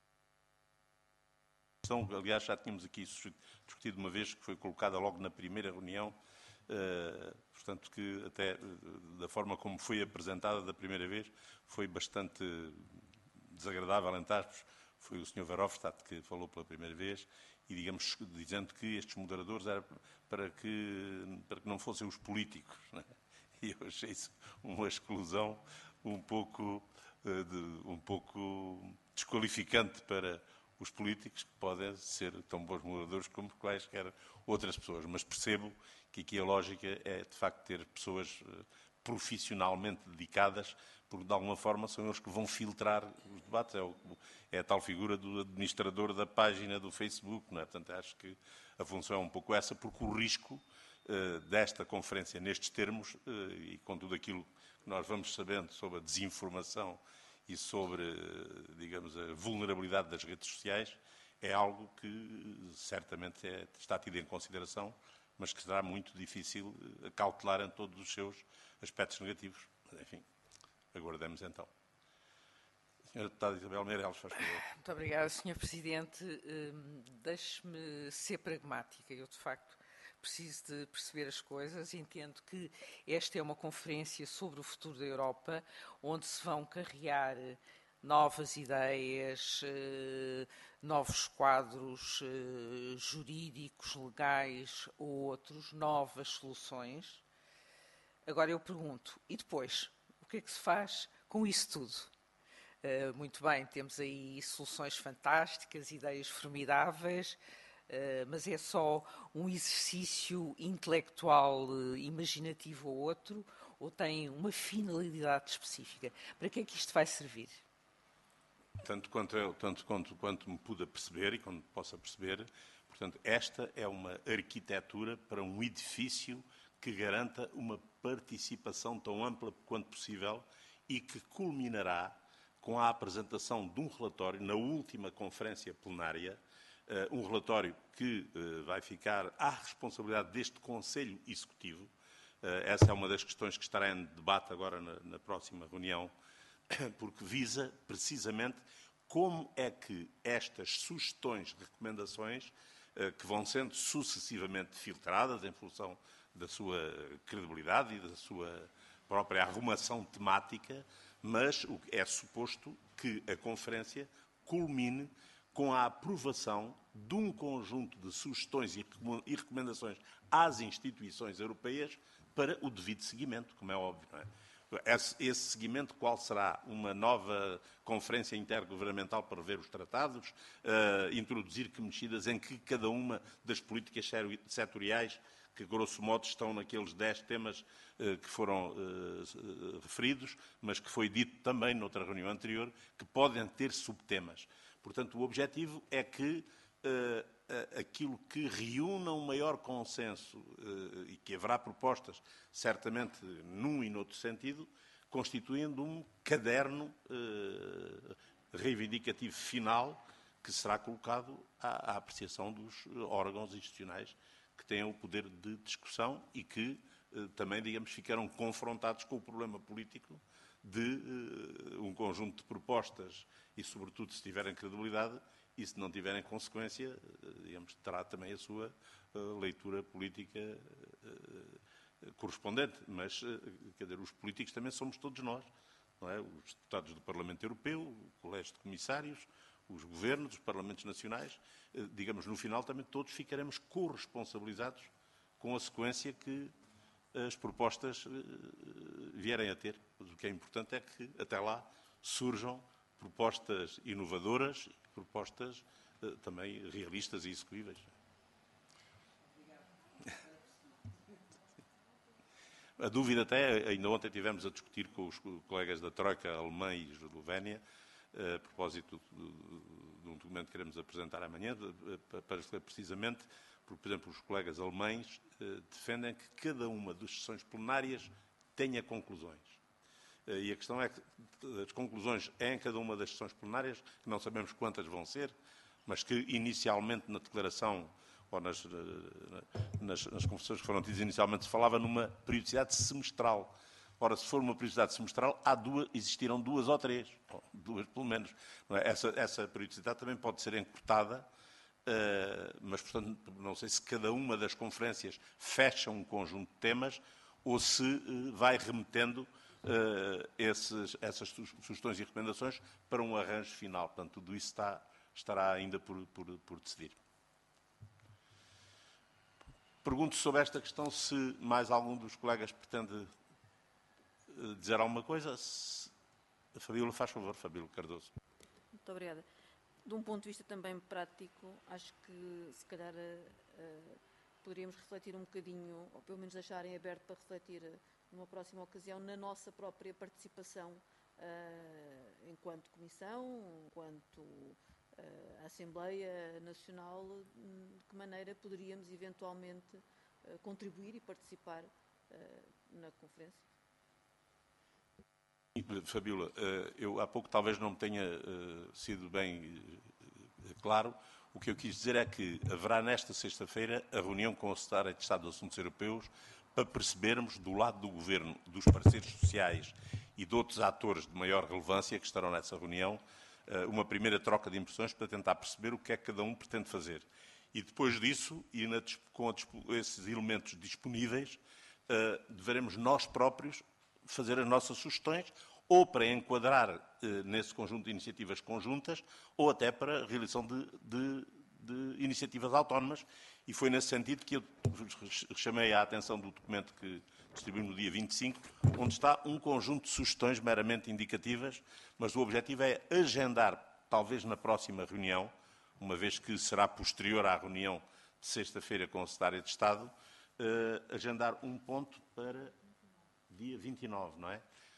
[SPEAKER 1] Então, aliás, já tínhamos aqui discutido uma vez, que foi colocada logo na primeira reunião, uh, portanto, que até da forma como foi apresentada da primeira vez, foi bastante desagradável, entre aspas. Foi o senhor Verhofstadt que falou pela primeira vez e, digamos, dizendo que estes moderadores eram para que, para que não fossem os políticos, né? E eu achei isso uma exclusão um pouco, de, um pouco desqualificante para os políticos, que podem ser tão bons moderadores como quaisquer outras pessoas. Mas percebo que aqui a lógica é, de facto, ter pessoas profissionalmente dedicadas, porque, de alguma forma, são eles que vão filtrar os debates. É, o, é a tal figura do administrador da página do Facebook, não é? Portanto, acho que a função é um pouco essa, porque o risco uh, desta conferência, nestes termos, uh, e com tudo aquilo que nós vamos sabendo sobre a desinformação e sobre, uh, digamos, a vulnerabilidade das redes sociais, é algo que uh, certamente é, está tido em consideração, mas que será muito difícil uh, cautelar em todos os seus aspectos negativos. Mas, enfim, aguardemos então. Senhora Deputada Isabel Meireles, faz favor.
[SPEAKER 4] Muito obrigada, senhor Presidente. Deixe-me ser pragmática. Eu, de facto, preciso de perceber as coisas. Entendo que esta é uma conferência sobre o futuro da Europa, onde se vão carregar novas ideias, novos quadros jurídicos, legais ou outros, novas soluções. Agora eu pergunto, e depois? O que é que se faz com isso tudo? Uh, muito bem, temos aí soluções fantásticas, ideias formidáveis, uh, mas é só um exercício intelectual uh, imaginativo ou outro, ou tem uma finalidade específica? Para que é que isto vai servir?
[SPEAKER 1] Tanto quanto eu, tanto quanto, quanto me pude perceber e quando possa perceber, portanto, esta é uma arquitetura para um edifício que garanta uma participação tão ampla quanto possível e que culminará com a apresentação de um relatório na última conferência plenária, uh, um relatório que uh, vai ficar à responsabilidade deste Conselho Executivo. Uh, essa é uma das questões que estará em debate agora na, na próxima reunião, porque visa precisamente como é que estas sugestões, recomendações, uh, que vão sendo sucessivamente filtradas em função da sua credibilidade e da sua própria arrumação temática, mas é suposto que a conferência culmine com a aprovação de um conjunto de sugestões e recomendações às instituições europeias para o devido seguimento, como é óbvio, não é? Esse seguimento, qual será? Uma nova conferência intergovernamental para rever os tratados, uh, introduzir que mexidas em que cada uma das políticas setoriais, que grosso modo estão naqueles dez temas uh, que foram uh, referidos, mas que foi dito também noutra reunião anterior, que podem ter subtemas. Portanto, o objetivo é que uh, aquilo que reúna um maior consenso uh, e que haverá propostas, certamente num e noutro sentido, constituindo um caderno uh, reivindicativo final que será colocado à, à apreciação dos órgãos institucionais que têm o poder de discussão e que uh, também, digamos, ficaram confrontados com o problema político de uh, um conjunto de propostas e, sobretudo, se tiverem credibilidade e se não tiverem consequência, uh, digamos, terá também a sua uh, leitura política uh, correspondente. Mas, uh, quer dizer, os políticos também somos todos nós, não é? Os deputados do Parlamento Europeu, o Colégio de Comissários, os governos, os parlamentos nacionais, uh, digamos, no final também todos ficaremos corresponsabilizados com a sequência que as propostas uh, vierem a ter. O que é importante é que, até lá, surjam propostas inovadoras e propostas uh, também realistas e execuíveis. A dúvida até, ainda ontem tivemos a discutir com os colegas da Troika alemã e Eslovénia, uh, a propósito de, de, de um documento que queremos apresentar amanhã, de, de, para precisamente por, por exemplo, os colegas alemães eh, defendem que cada uma das sessões plenárias tenha conclusões. Eh, e a questão é que as conclusões em cada uma das sessões plenárias, que não sabemos quantas vão ser, mas que inicialmente na declaração ou nas, nas, nas conversões que foram tidas inicialmente se falava numa periodicidade semestral. Ora, se for uma periodicidade semestral, há duas, existiram duas ou três, ou duas pelo menos. Não é? essa, essa periodicidade também pode ser encurtada, uh, mas, portanto, não sei se cada uma das conferências fecha um conjunto de temas ou se uh, vai remetendo uh, esses, essas sugestões e recomendações para um arranjo final. Portanto, tudo isso está, estará ainda por, por, por decidir. Pergunto sobre esta questão se mais algum dos colegas pretende dizer alguma coisa. A Fabíola, faz favor, Fabíola Cardoso.
[SPEAKER 5] Muito obrigada. De um ponto de vista também prático, acho que se calhar uh, poderíamos refletir um bocadinho, ou pelo menos deixarem aberto para refletir numa próxima ocasião, na nossa própria participação uh, enquanto Comissão, enquanto uh, Assembleia Nacional, de que maneira poderíamos eventualmente uh, contribuir e participar uh, na conferência.
[SPEAKER 1] Fabíola, eu há pouco talvez não me tenha sido bem claro. O que eu quis dizer é que haverá nesta sexta-feira a reunião com o Secretário de Estado dos Assuntos Europeus para percebermos do lado do Governo, dos parceiros sociais e de outros atores de maior relevância que estarão nessa reunião, uma primeira troca de impressões para tentar perceber o que é que cada um pretende fazer. E depois disso, e na, com a, esses elementos disponíveis, deveremos nós próprios fazer as nossas sugestões, ou para enquadrar eh, nesse conjunto de iniciativas conjuntas, ou até para a realização de, de, de iniciativas autónomas. E foi nesse sentido que eu chamei a atenção do documento que distribuímos no dia vinte e cinco, onde está um conjunto de sugestões meramente indicativas, mas o objetivo é agendar, talvez na próxima reunião, uma vez que será posterior à reunião de sexta-feira com o Secretário de Estado, eh, agendar um ponto para dia vinte e nove, não é?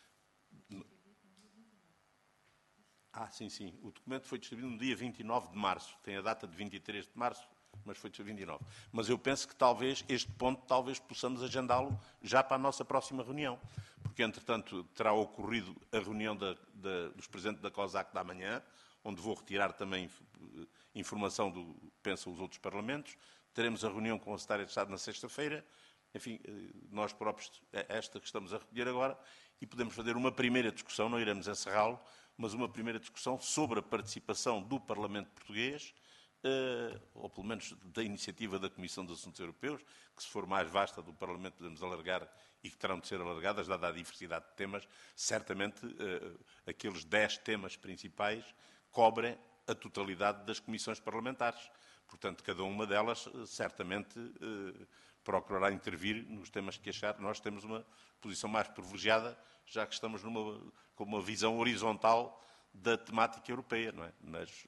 [SPEAKER 1] Ah, sim, sim. O documento foi distribuído no dia vinte e nove de março. Tem a data de vinte e três de março, mas foi distribuído vinte e nove. Mas eu penso que talvez este ponto, talvez possamos agendá-lo já para a nossa próxima reunião. Porque, entretanto, terá ocorrido a reunião da, da, dos presidentes da COSAC da manhã, onde vou retirar também informação do, penso, os outros parlamentos. Teremos a reunião com o Secretário de Estado na sexta-feira. Enfim, nós próprios, esta que estamos a recolher agora, e podemos fazer uma primeira discussão, não iremos encerrá-lo, mas uma primeira discussão sobre a participação do Parlamento Português, ou pelo menos da iniciativa da Comissão dos Assuntos Europeus, que se for mais vasta do Parlamento podemos alargar e que terão de ser alargadas, dada a diversidade de temas. Certamente, aqueles dez temas principais cobrem a totalidade das comissões parlamentares. Portanto, cada uma delas, certamente, procurará intervir nos temas que achar. Nós temos uma posição mais privilegiada, já que estamos numa, com uma visão horizontal da temática europeia, não é? Mas,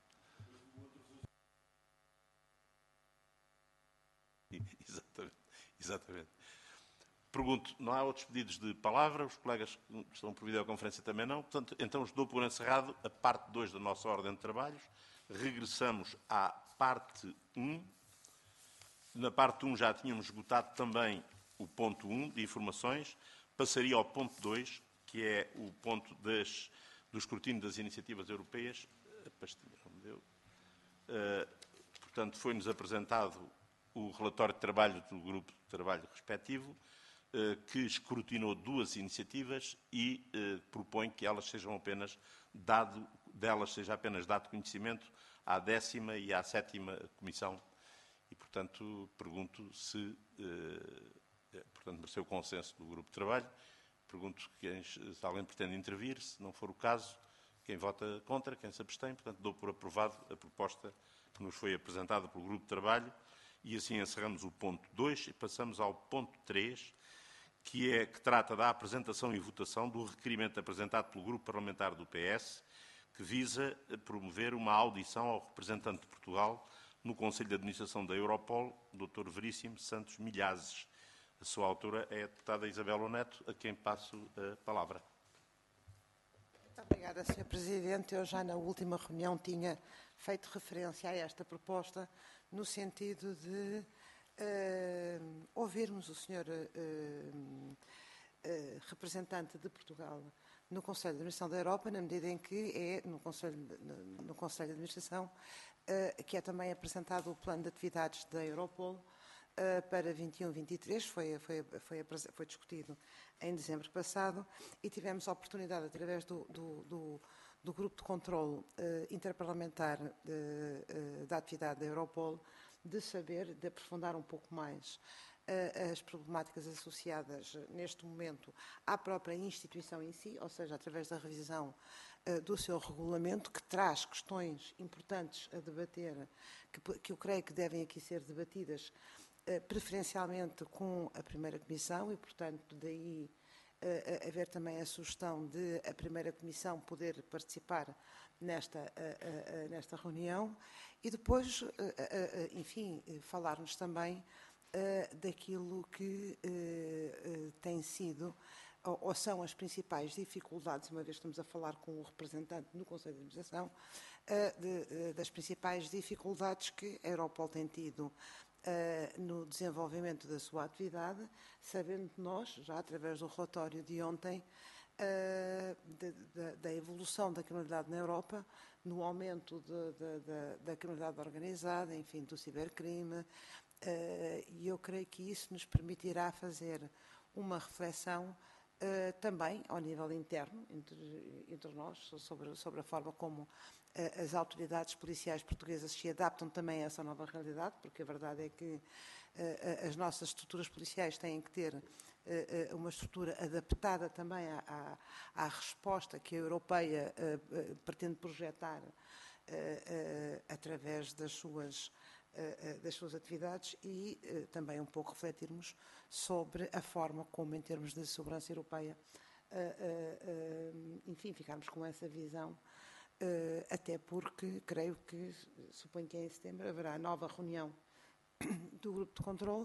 [SPEAKER 1] exatamente, exatamente. Pergunto, não há outros pedidos de palavra? Os colegas que estão por videoconferência também não. Portanto, então dou por encerrado a parte dois da nossa ordem de trabalhos. Regressamos à parte um. Na parte um já tínhamos esgotado também o ponto um de informações. Passaria ao ponto dois, que é o ponto das, do escrutínio das iniciativas europeias. A pastilha não me deu. Uh, portanto, foi-nos apresentado o relatório de trabalho do grupo de trabalho respectivo, uh, que escrutinou duas iniciativas e uh, propõe que elas sejam apenas dado, delas seja apenas dado conhecimento à décima e à sétima comissão. E, portanto, pergunto se, eh, portanto, mereceu o consenso do grupo de trabalho. Pergunto quem, se alguém pretende intervir. Se não for o caso, quem vota contra, quem se abstém. Portanto, dou por aprovado a proposta que nos foi apresentada pelo grupo de trabalho. E assim encerramos o ponto dois e passamos ao ponto três, que, é, que trata da apresentação e votação do requerimento apresentado pelo grupo parlamentar do P S, que visa promover uma audição ao representante de Portugal no Conselho de Administração da Europol, doutor Veríssimo Santos Milhazes. A sua autora é a deputada Isabel Neto, a quem passo a palavra.
[SPEAKER 7] Muito obrigada, senhor Presidente. Eu já na última reunião tinha feito referência a esta proposta, no sentido de uh, ouvirmos o senhor uh, uh, representante de Portugal no Conselho de Administração da Europa, na medida em que é no Conselho, no, no Conselho de Administração uh, que é também apresentado o plano de atividades da Europol uh, para vinte e um vinte e três, foi, foi, foi, foi discutido em dezembro passado, e tivemos a oportunidade, através do, do, do, do grupo de controle uh, interparlamentar de, uh, da atividade da Europol, de saber, de aprofundar um pouco mais as problemáticas associadas neste momento à própria instituição em si, ou seja, através da revisão uh, do seu regulamento, que traz questões importantes a debater, que, que eu creio que devem aqui ser debatidas uh, preferencialmente com a primeira Comissão, e, portanto, daí uh, haver também a sugestão de a primeira Comissão poder participar nesta, uh, uh, nesta reunião, e depois, uh, uh, enfim, falar-nos também Uh, daquilo que uh, uh, tem sido, ou, ou são as principais dificuldades, uma vez que estamos a falar com o representante no Conselho de Administração, uh, de, uh, das principais dificuldades que a Europol tem tido uh, no desenvolvimento da sua atividade, sabendo nós, já através do relatório de ontem, uh, de, de, da evolução da criminalidade na Europa, no aumento de, de, de, da criminalidade organizada, enfim, do cibercrime. Uh, e eu creio que isso nos permitirá fazer uma reflexão uh, também ao nível interno, entre, entre nós, sobre, sobre a forma como uh, as autoridades policiais portuguesas se adaptam também a essa nova realidade, porque a verdade é que uh, as nossas estruturas policiais têm que ter uh, uma estrutura adaptada também à, à, à resposta que a europeia uh, uh, pretende projetar uh, uh, através das suas das suas atividades, e uh, também um pouco refletirmos sobre a forma como, em termos de segurança europeia, uh, uh, uh, enfim, ficarmos com essa visão, uh, até porque creio que, suponho que em setembro haverá nova reunião do grupo de controle.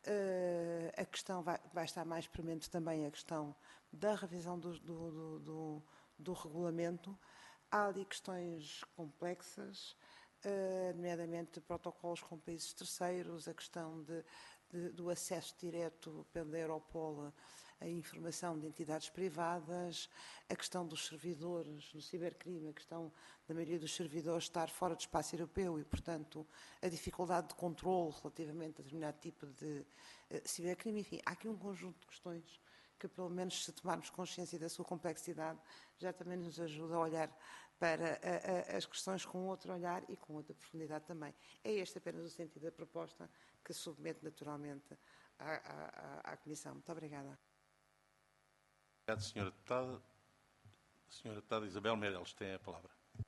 [SPEAKER 7] Uh, a questão vai, vai estar mais premente também a questão da revisão do, do, do, do, do regulamento. Há ali questões complexas, Uh, nomeadamente protocolos com países terceiros, a questão de, de, do acesso direto pela Europol à informação de entidades privadas, a questão dos servidores do cibercrime, a questão da maioria dos servidores estar fora do espaço europeu e, portanto, a dificuldade de controle relativamente a determinado tipo de uh, cibercrime. Enfim, há aqui um conjunto de questões que, pelo menos, se tomarmos consciência da sua complexidade, já também nos ajuda a olhar para a, a, as questões com outro olhar e com outra profundidade também. É este apenas o sentido da proposta que submete naturalmente à, à, à Comissão. Muito obrigada.
[SPEAKER 1] Obrigado, senhora Deputada. A senhora Deputada Isabel Meireles tem a palavra.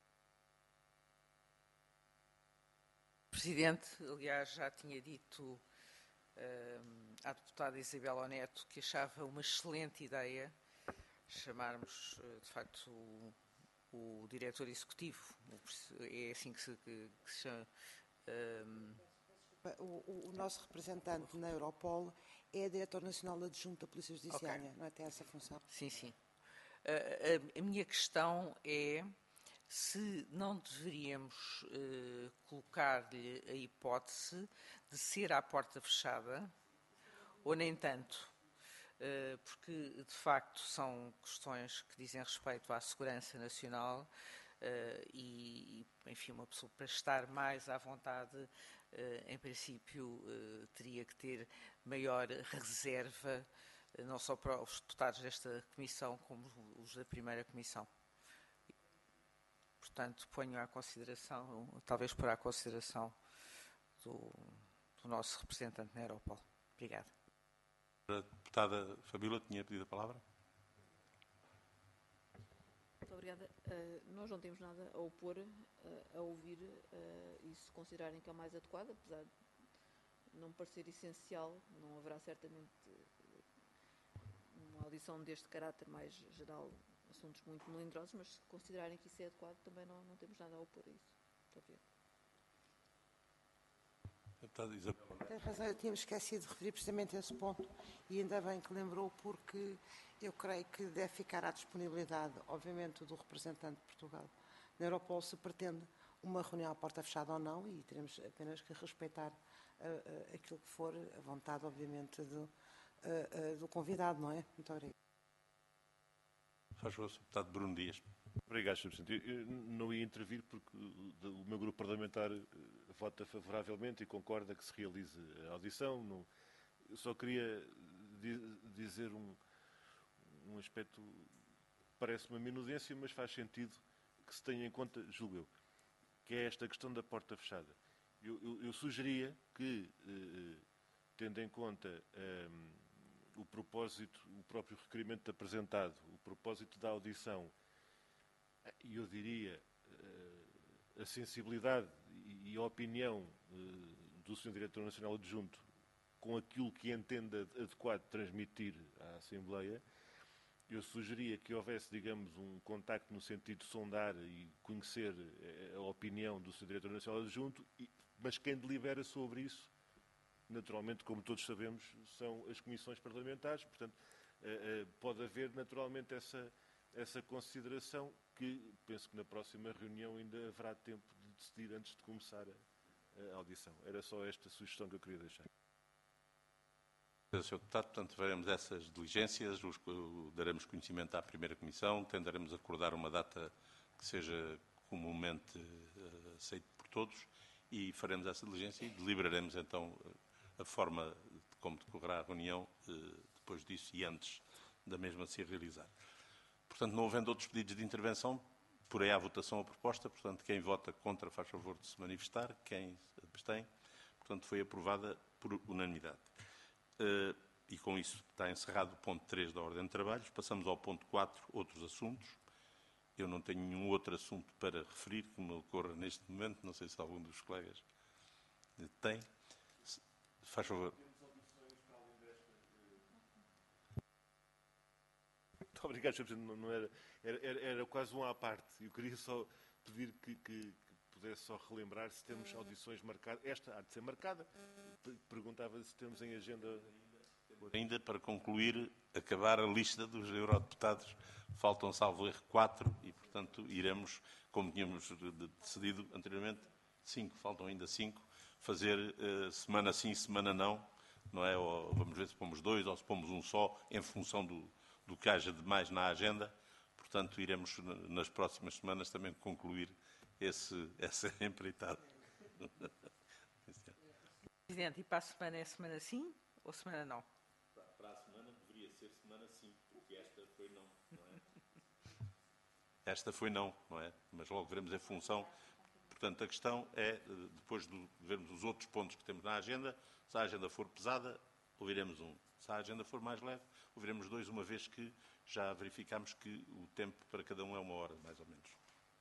[SPEAKER 4] Presidente, aliás, já tinha dito uh, à deputada Isabel Oneto que achava uma excelente ideia chamarmos, uh, de facto, o o diretor executivo, é assim que se, que, que se chama. Um...
[SPEAKER 7] O, o nosso representante na Europol é diretor nacional adjunto da Polícia Judiciária, okay. Não é? Tem essa função?
[SPEAKER 4] Sim, sim. A, a, a minha questão é se não deveríamos uh, colocar-lhe a hipótese de ser à porta fechada, ou nem tanto. Porque, de facto, são questões que dizem respeito à segurança nacional e, enfim, uma pessoa para estar mais à vontade, em princípio, teria que ter maior reserva, não só para os deputados desta comissão, como os da primeira comissão. Portanto, ponho à consideração, talvez para a consideração do, do nosso representante na Europol. Obrigada.
[SPEAKER 1] A deputada Fabíola tinha pedido a palavra.
[SPEAKER 5] Muito obrigada. Uh, nós não temos nada a opor uh, a ouvir uh, e se considerarem que é o mais adequado, apesar de não parecer essencial, não haverá certamente uma audição deste caráter mais geral, assuntos muito melindrosos, mas se considerarem que isso é adequado, também não, não temos nada a opor a isso. Muito obrigada.
[SPEAKER 7] Tem razão, eu tinha esquecido de referir precisamente esse ponto e ainda bem que lembrou, porque eu creio que deve ficar à disponibilidade, obviamente, do representante de Portugal na Europol, se pretende uma reunião à porta fechada ou não, e teremos apenas que respeitar uh, uh, aquilo que for a vontade, obviamente, do, uh, uh, do convidado, não é? Muito obrigada.
[SPEAKER 1] Faz favor, senhor Deputado Bruno Dias.
[SPEAKER 6] Obrigado, senhor Presidente. Eu não ia intervir porque o meu grupo parlamentar vota favoravelmente e concorda que se realize a audição. Não, eu só queria dizer um, um aspecto que parece uma minudência, mas faz sentido que se tenha em conta, julgo eu, que é esta questão da porta fechada. Eu, eu, eu sugeria que, eh, tendo em conta eh, o propósito, o próprio requerimento apresentado, o propósito da audição, e eu diria eh, a sensibilidade e a opinião eh, do senhor Diretor Nacional Adjunto com aquilo que entenda adequado transmitir à Assembleia, eu sugeria que houvesse, digamos, um contacto no sentido de sondar e conhecer a opinião do senhor Diretor Nacional Adjunto, mas quem delibera sobre isso, naturalmente, como todos sabemos, são as comissões parlamentares, portanto, pode haver naturalmente essa, essa consideração que penso que na próxima reunião ainda haverá tempo de decidir antes de começar a, a audição. Era só esta sugestão que eu queria deixar.
[SPEAKER 1] senhor Deputado, portanto, faremos essas diligências, os, daremos conhecimento à primeira comissão, tentaremos acordar uma data que seja comumente uh, aceita por todos e faremos essa diligência e deliberaremos então a forma de como decorrerá a reunião uh, depois disso e antes da mesma se realizar. Portanto, não havendo outros pedidos de intervenção, porei à votação a proposta. Portanto, quem vota contra faz favor de se manifestar. Quem se abstém, portanto, foi aprovada por unanimidade. Uh, e com isso está encerrado o ponto três da ordem de trabalhos. Passamos ao ponto quatro, outros assuntos. Eu não tenho nenhum outro assunto para referir que me ocorra neste momento. Não sei se algum dos colegas tem. Faz favor.
[SPEAKER 6] Muito obrigado, senhor Presidente. Não era, era, era quase um à parte. Eu queria só pedir que, que, que pudesse só relembrar se temos audições marcadas. Esta há de ser marcada. Perguntava se temos em agenda...
[SPEAKER 1] Ainda para concluir, acabar a lista dos eurodeputados. Faltam, salvo erro, quatro e, portanto, iremos, como tínhamos decidido anteriormente, cinco. Faltam ainda cinco. Fazer uh, semana sim, semana não. Não é? Ou vamos ver se pomos dois ou se pomos um só, em função do, do que haja de mais na agenda. Portanto, iremos, nas próximas semanas, também concluir esse, essa empreitada.
[SPEAKER 4] Presidente, e para a semana é semana sim ou semana não?
[SPEAKER 1] Para a semana deveria ser semana sim, porque esta foi não, não é? Esta foi não, não é? Mas logo veremos em função. Portanto, a questão é, depois de vermos os outros pontos que temos na agenda, se a agenda for pesada, ouviremos um. Se a agenda for mais leve, ouviremos dois, uma vez que já verificamos que o tempo para cada um é uma hora, mais ou menos.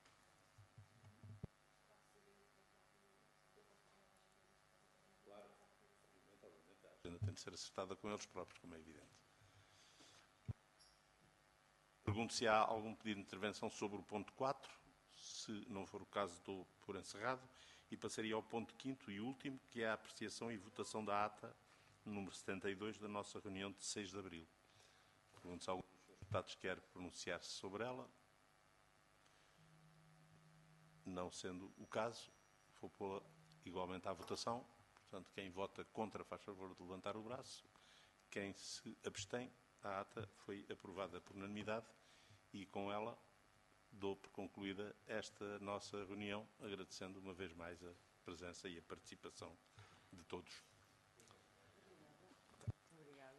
[SPEAKER 1] Claro, obviamente, a agenda tem de ser acertada com eles próprios, como é evidente. Pergunto se há algum pedido de intervenção sobre o ponto quatro. Se não for o caso, dou por encerrado. E passaria ao ponto quinto e último, que é a apreciação e votação da ata número setenta e dois da nossa reunião de seis de abril. Pergunto se algum dos deputados quer pronunciar-se sobre ela. Não sendo o caso, vou pô-la igualmente à votação. Portanto, quem vota contra faz favor de levantar o braço. Quem se abstém, a ata foi aprovada por unanimidade e com ela dou por concluída esta nossa reunião, agradecendo uma vez mais a presença e a participação de todos.
[SPEAKER 4] Obrigada.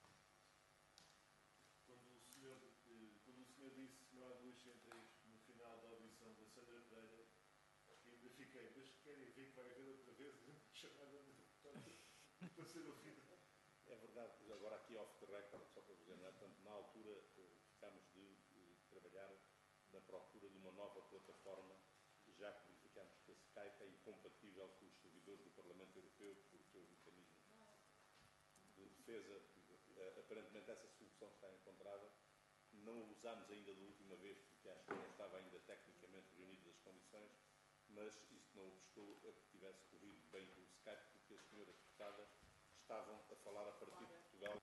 [SPEAKER 6] Quando o senhor, quando o senhor disse que não há duas centrais no final da audição da Sandra Pereira, ainda fiquei, mas querem ver que vai haver outra vez chamada de deputado para ser ouvido.
[SPEAKER 1] É verdade, agora aqui off the record, só para dizer, não é? Portanto, na altura ficámos de, de trabalhar na procura de uma nova plataforma, já que verificamos que a Skype é incompatível com os servidores do Parlamento Europeu por ter o mecanismo de defesa. Aparentemente essa solução está encontrada. Não a usámos ainda da última vez, porque acho que não estava ainda tecnicamente reunidas as condições, mas isso não obstou a que tivesse corrido bem com o Skype, porque as senhoras deputadas estavam a falar a partir de Portugal.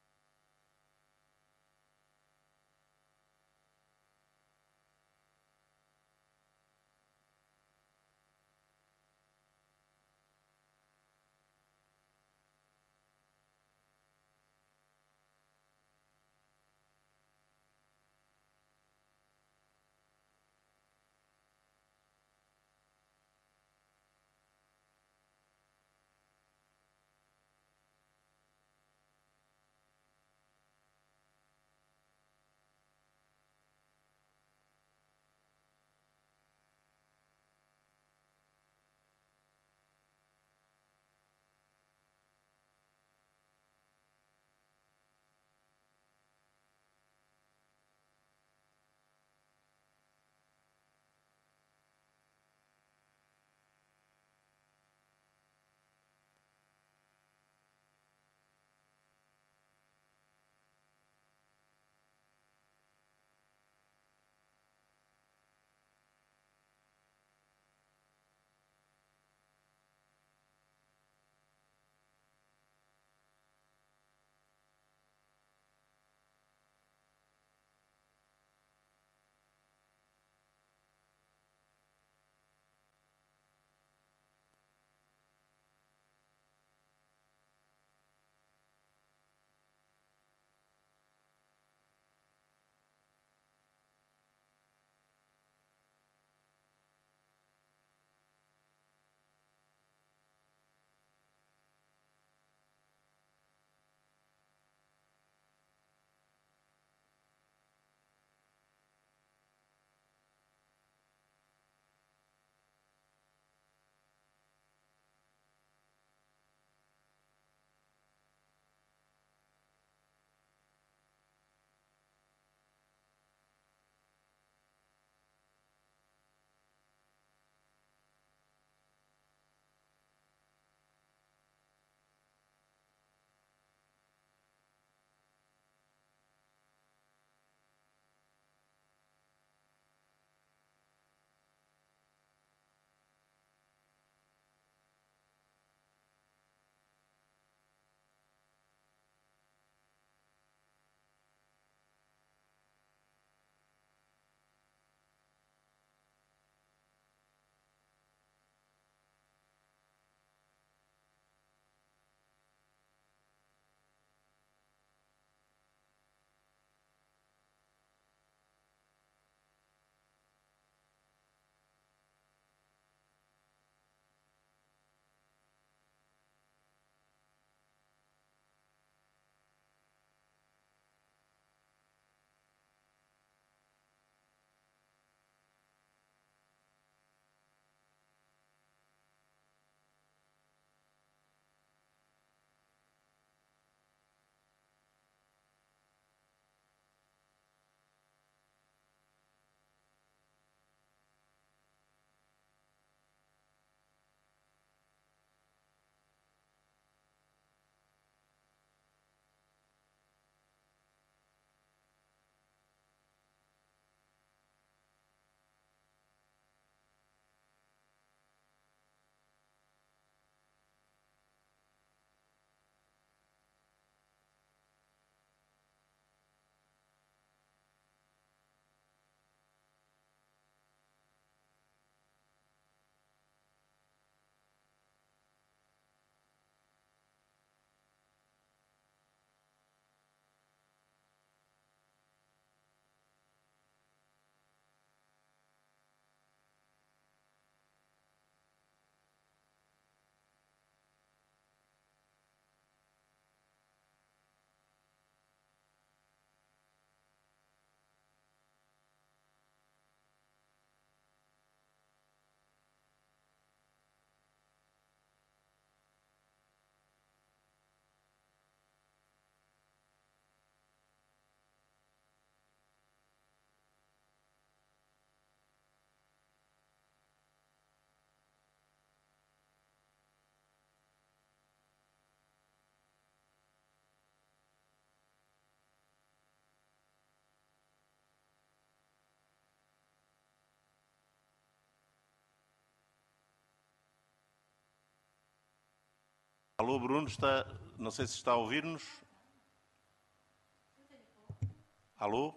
[SPEAKER 1] Alô, Bruno, está... não sei se está a ouvir-nos. Alô?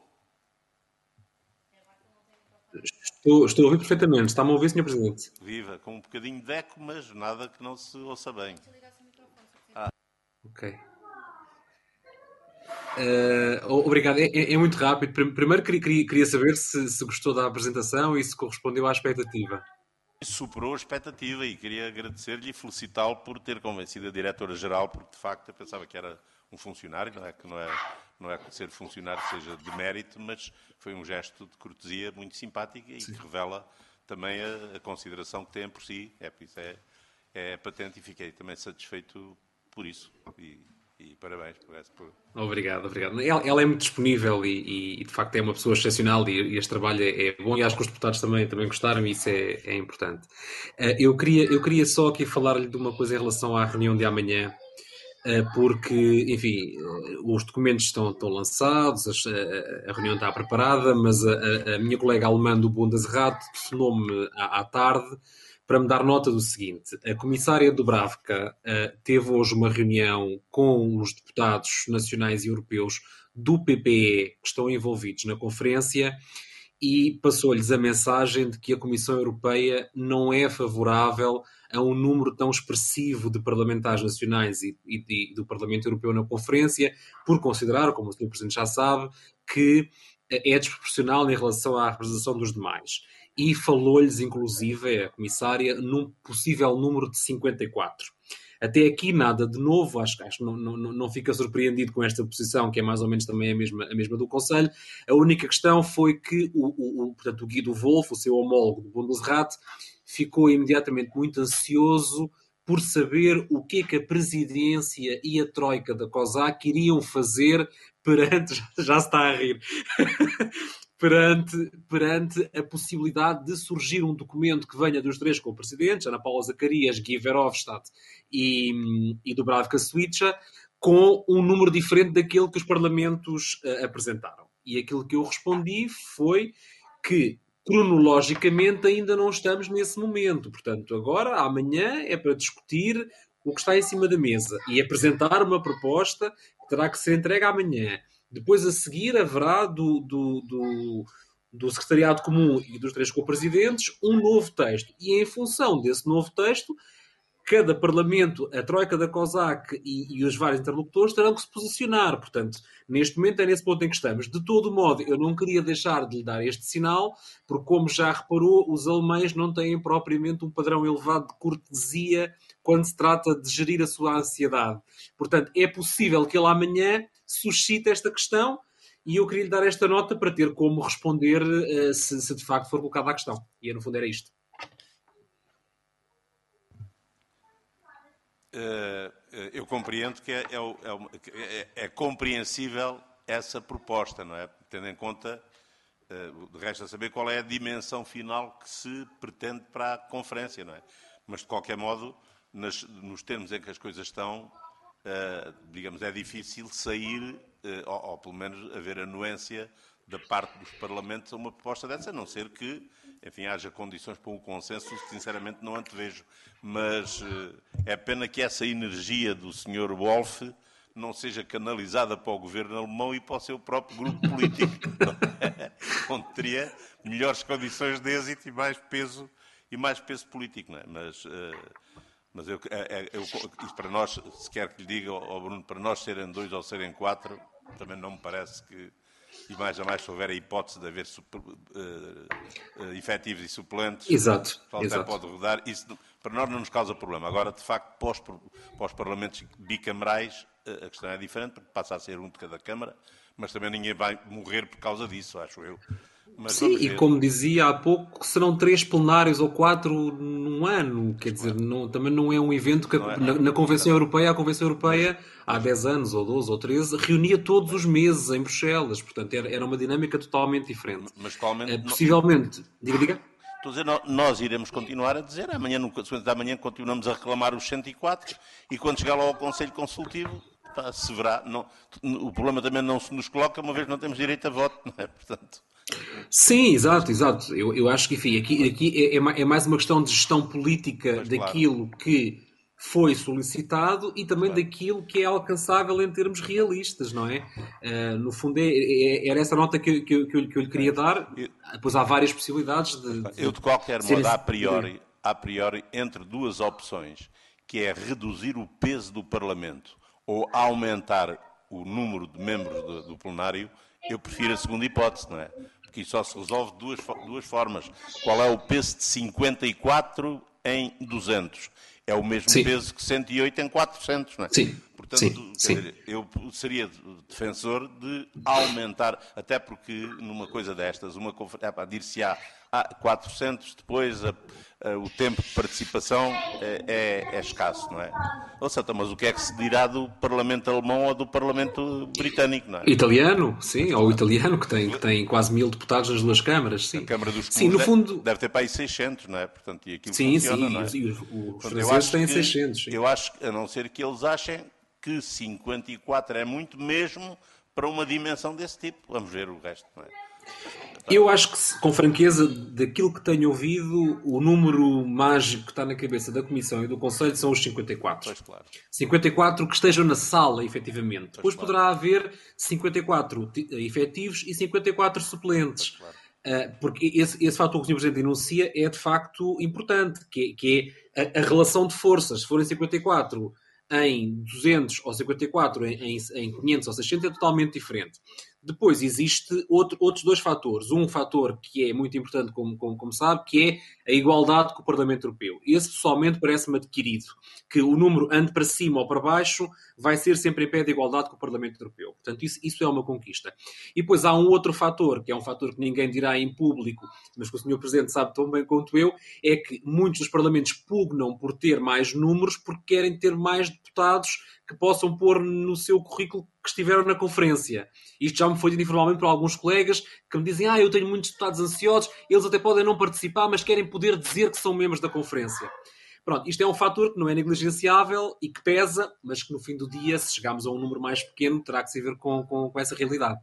[SPEAKER 8] Estou, estou a ouvir perfeitamente. Está-me a ouvir, senhor Presidente?
[SPEAKER 1] Viva, com um bocadinho de eco, mas nada que não se ouça bem.
[SPEAKER 8] Ah. Ok. Uh, obrigado. É, é, é muito rápido. Primeiro queria, queria saber se, se gostou da apresentação e se correspondeu à expectativa.
[SPEAKER 1] Superou a expectativa e queria agradecer-lhe e felicitá-lo por ter convencido a Diretora-Geral, porque de facto eu pensava que era um funcionário, não é que não é, não é que ser funcionário seja de mérito, mas foi um gesto de cortesia muito simpático e Sim. que revela também a, a consideração que tem por si. É, por isso é, é patente e fiquei também satisfeito por isso. E, E parabéns por essa. Por...
[SPEAKER 8] Obrigado, obrigado. Ela, ela é muito disponível e, e, de facto, é uma pessoa excepcional e, e este trabalho é, é bom. E acho que os deputados também, também gostaram e isso é, é importante. Uh, eu, queria, eu queria só aqui falar-lhe de uma coisa em relação à reunião de amanhã, uh, porque, enfim, uh, os documentos estão, estão lançados, a, a reunião está preparada, mas a, a minha colega alemã do Bundesrat telefonou-me à, à tarde para me dar nota do seguinte: a comissária Dubravka uh, teve hoje uma reunião com os deputados nacionais e europeus do P P E que estão envolvidos na conferência e passou-lhes a mensagem de que a Comissão Europeia não é favorável a um número tão expressivo de parlamentares nacionais e, e, e do Parlamento Europeu na conferência, por considerar, como o senhor Presidente já sabe, que é desproporcional em relação à representação dos demais. E falou-lhes, inclusive, a comissária, num possível número de cinquenta e quatro. Até aqui nada de novo, acho, acho que não, não, não fica surpreendido com esta posição, que é mais ou menos também a mesma, a mesma do Conselho. A única questão foi que o, o, o, portanto, o Guido Wolf, o seu homólogo do Bundesrat, ficou imediatamente muito ansioso por saber o que é que a presidência e a troika da COSAC iriam fazer perante... Já se está a rir... Perante, perante a possibilidade de surgir um documento que venha dos três co-presidentes, Ana Paula Zacarias, Guy Verhofstadt e, e Dubravka Šuica, com um número diferente daquele que os parlamentos uh, apresentaram. E aquilo que eu respondi foi que, cronologicamente, ainda não estamos nesse momento. Portanto, agora, amanhã, é para discutir o que está em cima da mesa e apresentar uma proposta que terá que ser entregue amanhã. Depois, a seguir, haverá do, do, do, do Secretariado Comum e dos três co-presidentes um novo texto. E, em função desse novo texto, cada Parlamento, a troika da COSAC e, e os vários interlocutores terão que se posicionar. Portanto, neste momento é nesse ponto em que estamos. De todo modo, eu não queria deixar de lhe dar este sinal, porque, como já reparou, os alemães não têm propriamente um padrão elevado de cortesia quando se trata de gerir a sua ansiedade. Portanto, é possível que ele amanhã suscite esta questão e eu queria lhe dar esta nota para ter como responder uh, se, se de facto for colocada a questão. E, no fundo, era isto.
[SPEAKER 1] Uh, eu compreendo que é, é, é, é compreensível essa proposta, não é? Tendo em conta, uh, resta saber qual é a dimensão final que se pretende para a conferência, não é? Mas, de qualquer modo, nas, nos termos em que as coisas estão, uh, digamos, é difícil sair, uh, ou, ou pelo menos haver anuência da parte dos parlamentos a uma proposta dessa, a não ser que, enfim, haja condições para um consenso, sinceramente não antevejo. Mas uh, é pena que essa energia do senhor Wolf não seja canalizada para o governo alemão e para o seu próprio grupo político, onde teria melhores condições de êxito e mais peso, e mais peso político, não é? Mas, uh, mas eu, é, eu, isso para nós, se quer que lhe diga, oh Bruno, para nós serem dois ou serem quatro, também não me parece que... E mais a mais, se houver a hipótese de haver super, uh, uh, efetivos e suplentes,
[SPEAKER 8] exato,
[SPEAKER 1] até
[SPEAKER 8] exato.
[SPEAKER 1] pode rodar. Isso para nós não nos causa problema. Agora, de facto, para os, para os parlamentos bicamerais, uh, a questão é diferente, porque passa a ser um de cada Câmara, mas também ninguém vai morrer por causa disso, acho eu. Mas
[SPEAKER 8] sim, e como dizia há pouco, serão três plenários ou quatro num ano. Quer dizer, não, também não é um evento que a, é, na, na Convenção Europeia, a Convenção Europeia, há dez anos, ou doze, ou treze, reunia todos os meses em Bruxelas. Portanto, era, era uma dinâmica totalmente diferente.
[SPEAKER 1] Mas totalmente...
[SPEAKER 8] É, possivelmente... Diga, diga.
[SPEAKER 1] Estou a dizer, nós iremos continuar a dizer, amanhã, no da manhã continuamos a reclamar os cento e quatro, e quando chegar lá ao Conselho Consultivo, pá, se verá. Não, o problema também não se nos coloca, uma vez não temos direito a voto, não é? Portanto...
[SPEAKER 8] Sim, exato, exato. Eu, eu acho que, enfim, aqui, aqui é, é mais uma questão de gestão política pois, daquilo claro. que foi solicitado e também daquilo que é alcançável em termos realistas, não é? Uh, no fundo, é, é, era essa nota que, que, que, eu, que eu lhe queria dar. Depois há várias possibilidades de... de
[SPEAKER 1] eu, de qualquer modo, a priori, a priori, entre duas opções, que é reduzir o peso do Parlamento ou aumentar o número de membros do, do plenário, eu prefiro a segunda hipótese, não é? Porque isso só se resolve de duas, duas formas. Qual é o peso de cinquenta e quatro em duzentos? É o mesmo Sim. peso que cento e oito em quatrocentos, não é?
[SPEAKER 8] Sim.
[SPEAKER 1] Portanto,
[SPEAKER 8] Sim.
[SPEAKER 1] Quer
[SPEAKER 8] Sim.
[SPEAKER 1] dizer, eu seria defensor de aumentar, até porque numa coisa destas, uma conferência, é, dir-se-á ah, quatrocentos, depois a, a, o tempo de participação é, é, é escasso, não é? Ou seja, mas o que é que se dirá do Parlamento alemão ou do Parlamento britânico, não é?
[SPEAKER 8] Italiano, sim, mas, ou claro. italiano, que tem, que tem quase mil deputados nas duas câmaras, sim.
[SPEAKER 1] A Câmara dos
[SPEAKER 8] Comuns sim, no
[SPEAKER 1] deve,
[SPEAKER 8] fundo...
[SPEAKER 1] deve ter para aí seiscentos, não é? Portanto, e aquilo
[SPEAKER 8] sim,
[SPEAKER 1] funciona,
[SPEAKER 8] sim,
[SPEAKER 1] não é?
[SPEAKER 8] Sim, e os, os
[SPEAKER 1] Portanto,
[SPEAKER 8] franceses têm
[SPEAKER 1] que,
[SPEAKER 8] seiscentos. Sim.
[SPEAKER 1] Eu acho que, a não ser que eles achem que cinquenta e quatro é muito mesmo para uma dimensão desse tipo. Vamos ver o resto, não é?
[SPEAKER 8] Eu acho que, com franqueza, daquilo que tenho ouvido, o número mágico que está na cabeça da Comissão e do Conselho são os cinquenta e quatro.
[SPEAKER 1] Pois, claro.
[SPEAKER 8] cinquenta e quatro que estejam na sala, efetivamente.
[SPEAKER 1] Pois,
[SPEAKER 8] Depois
[SPEAKER 1] claro.
[SPEAKER 8] poderá haver cinquenta e quatro efetivos e cinquenta e quatro suplentes.
[SPEAKER 1] Pois, claro.
[SPEAKER 8] Uh, porque esse, esse fator que o senhor Presidente denuncia é, de facto, importante, que é, que é a, a relação de forças. Se forem cinquenta e quatro em duzentos ou cinquenta e quatro em, em, em quinhentos ou seiscentos, é totalmente diferente. Depois existe outro, outros dois fatores. Um fator que é muito importante, como, como, como sabe, que é a igualdade com o Parlamento Europeu. Esse pessoalmente parece-me adquirido, que o número ande para cima ou para baixo vai ser sempre em pé de igualdade com o Parlamento Europeu. Portanto, isso, isso é uma conquista. E depois há um outro fator, que é um fator que ninguém dirá em público, mas que o senhor Presidente sabe tão bem quanto eu, é que muitos dos parlamentos pugnam por ter mais números porque querem ter mais deputados que possam pôr no seu currículo que estiveram na conferência. Isto já me foi dito informalmente por alguns colegas que me dizem ah, eu tenho muitos deputados ansiosos, eles até podem não participar, mas querem poder dizer que são membros da conferência. Pronto, isto é um fator que não é negligenciável e que pesa, mas que no fim do dia, se chegarmos a um número mais pequeno, terá que se ver com, com, com essa realidade.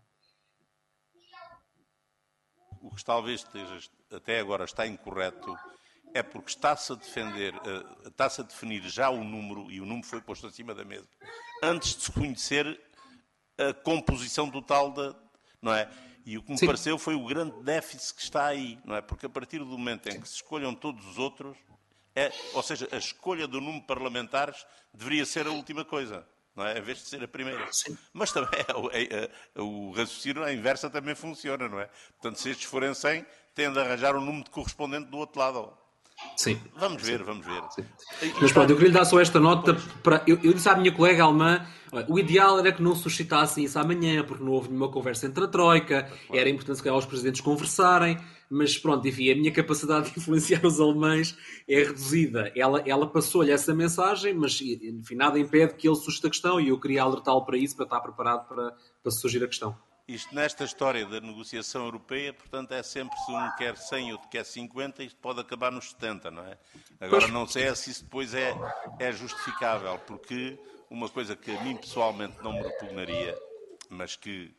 [SPEAKER 1] O que talvez esteja, até agora está incorreto é porque está-se a defender, uh, está-se a definir já o número, e o número foi posto acima da mesa, antes de se conhecer a composição total da, não é? E o que me Sim. pareceu foi o grande déficit que está aí, não é? Porque a partir do momento em que se escolham todos os outros, é, ou seja, a escolha do número de parlamentares deveria ser a última coisa, não é? Em vez de ser a primeira.
[SPEAKER 8] Sim. Mas
[SPEAKER 1] também é, é, é, o raciocínio à inversa também funciona, não é? Portanto, se estes forem cem, têm de arranjar um número de correspondente do outro lado.
[SPEAKER 8] Sim.
[SPEAKER 1] Vamos ver, vamos ver.
[SPEAKER 8] Sim. Mas pronto, eu queria lhe dar só esta nota. Para... Eu, eu disse à minha colega alemã, olha, o ideal era que não suscitassem isso amanhã, porque não houve nenhuma conversa entre a Troika, era importante que os presidentes conversarem, mas pronto, enfim, a minha capacidade de influenciar os alemães é reduzida. Ela, ela passou-lhe essa mensagem, mas enfim, nada impede que ele suscite a questão e eu queria alertá-lo para isso, para estar preparado para, para surgir a questão.
[SPEAKER 1] Isto, nesta história da negociação europeia, portanto, é sempre se um quer cem e outro quer cinquenta, isto pode acabar nos setenta, não é? Agora, pois. Não sei se isso depois é, é justificável, porque uma coisa que a mim pessoalmente não me repugnaria, mas que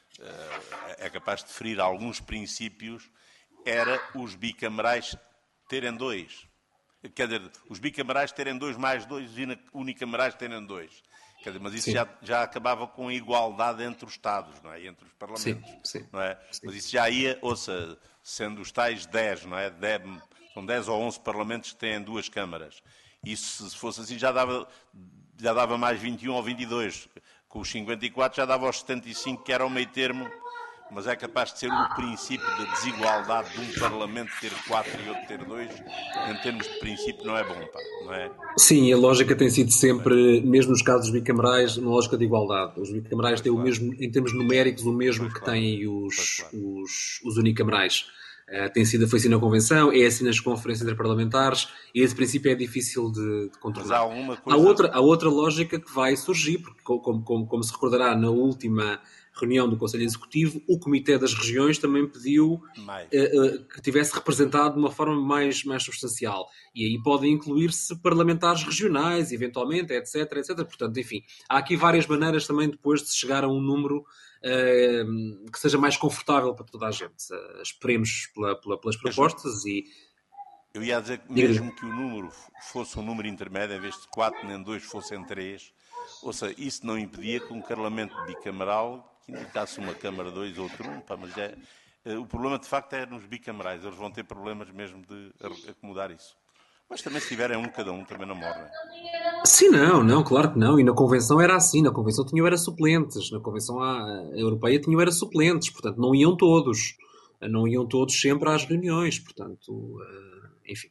[SPEAKER 1] uh, é capaz de ferir alguns princípios, era os bicamerais terem dois. Quer dizer, os bicamerais terem dois mais dois e os unicamerais terem dois. Quer dizer, mas isso já, já acabava com a igualdade entre os Estados, não é? Entre os Parlamentos.
[SPEAKER 8] Sim, sim,
[SPEAKER 1] não é?
[SPEAKER 8] Sim.
[SPEAKER 1] Mas isso já ia, ouça, sendo os tais dez, não é? dez, são dez ou onze Parlamentos que têm duas câmaras. Isso, se fosse assim, já dava, já dava mais vinte e um ou vinte e dois. Com os cinquenta e quatro já dava aos setenta e cinco, que era o meio termo. Mas é capaz de ser um princípio de desigualdade de um Parlamento ter quatro e outro ter dois. Em termos de princípio, não é bom, pá, não é?
[SPEAKER 8] Sim, a lógica tem sido sempre, mesmo nos casos bicamerais, uma lógica de igualdade. Os bicamerais pois têm claro. o mesmo, em termos numéricos, o mesmo pois que claro. têm os, claro. os, os unicamerais. Uh, tem sido, foi assim na Convenção, é assim nas conferências interparlamentares, e esse princípio é difícil de, de controlar.
[SPEAKER 1] Mas há, alguma coisa...
[SPEAKER 8] há, outra, há outra lógica que vai surgir, porque como, como, como se recordará na última reunião do Conselho Executivo, o Comitê das Regiões também pediu uh, uh, que tivesse representado de uma forma mais, mais substancial. E aí podem incluir-se parlamentares regionais, eventualmente, etc, etcétera. Portanto, enfim, há aqui várias maneiras também depois de se chegar a um número uh, que seja mais confortável para toda a gente. Uh, esperemos pela, pela, pelas propostas e...
[SPEAKER 1] Eu ia dizer que mesmo que o número fosse um número intermédio, em vez de quatro nem dois fossem três, ou seja, isso não impedia que um parlamento bicameral, que indicasse uma Câmara dois ou outro um, pá, mas é, o problema de facto é nos bicamerais, eles vão ter problemas mesmo de acomodar isso. Mas também se tiverem um cada um, também não morrem.
[SPEAKER 8] Sim, não, não, claro que não. E na Convenção era assim, na Convenção tinham era suplentes, na Convenção Europeia tinham era suplentes, portanto não iam todos, não iam todos sempre às reuniões, portanto, enfim.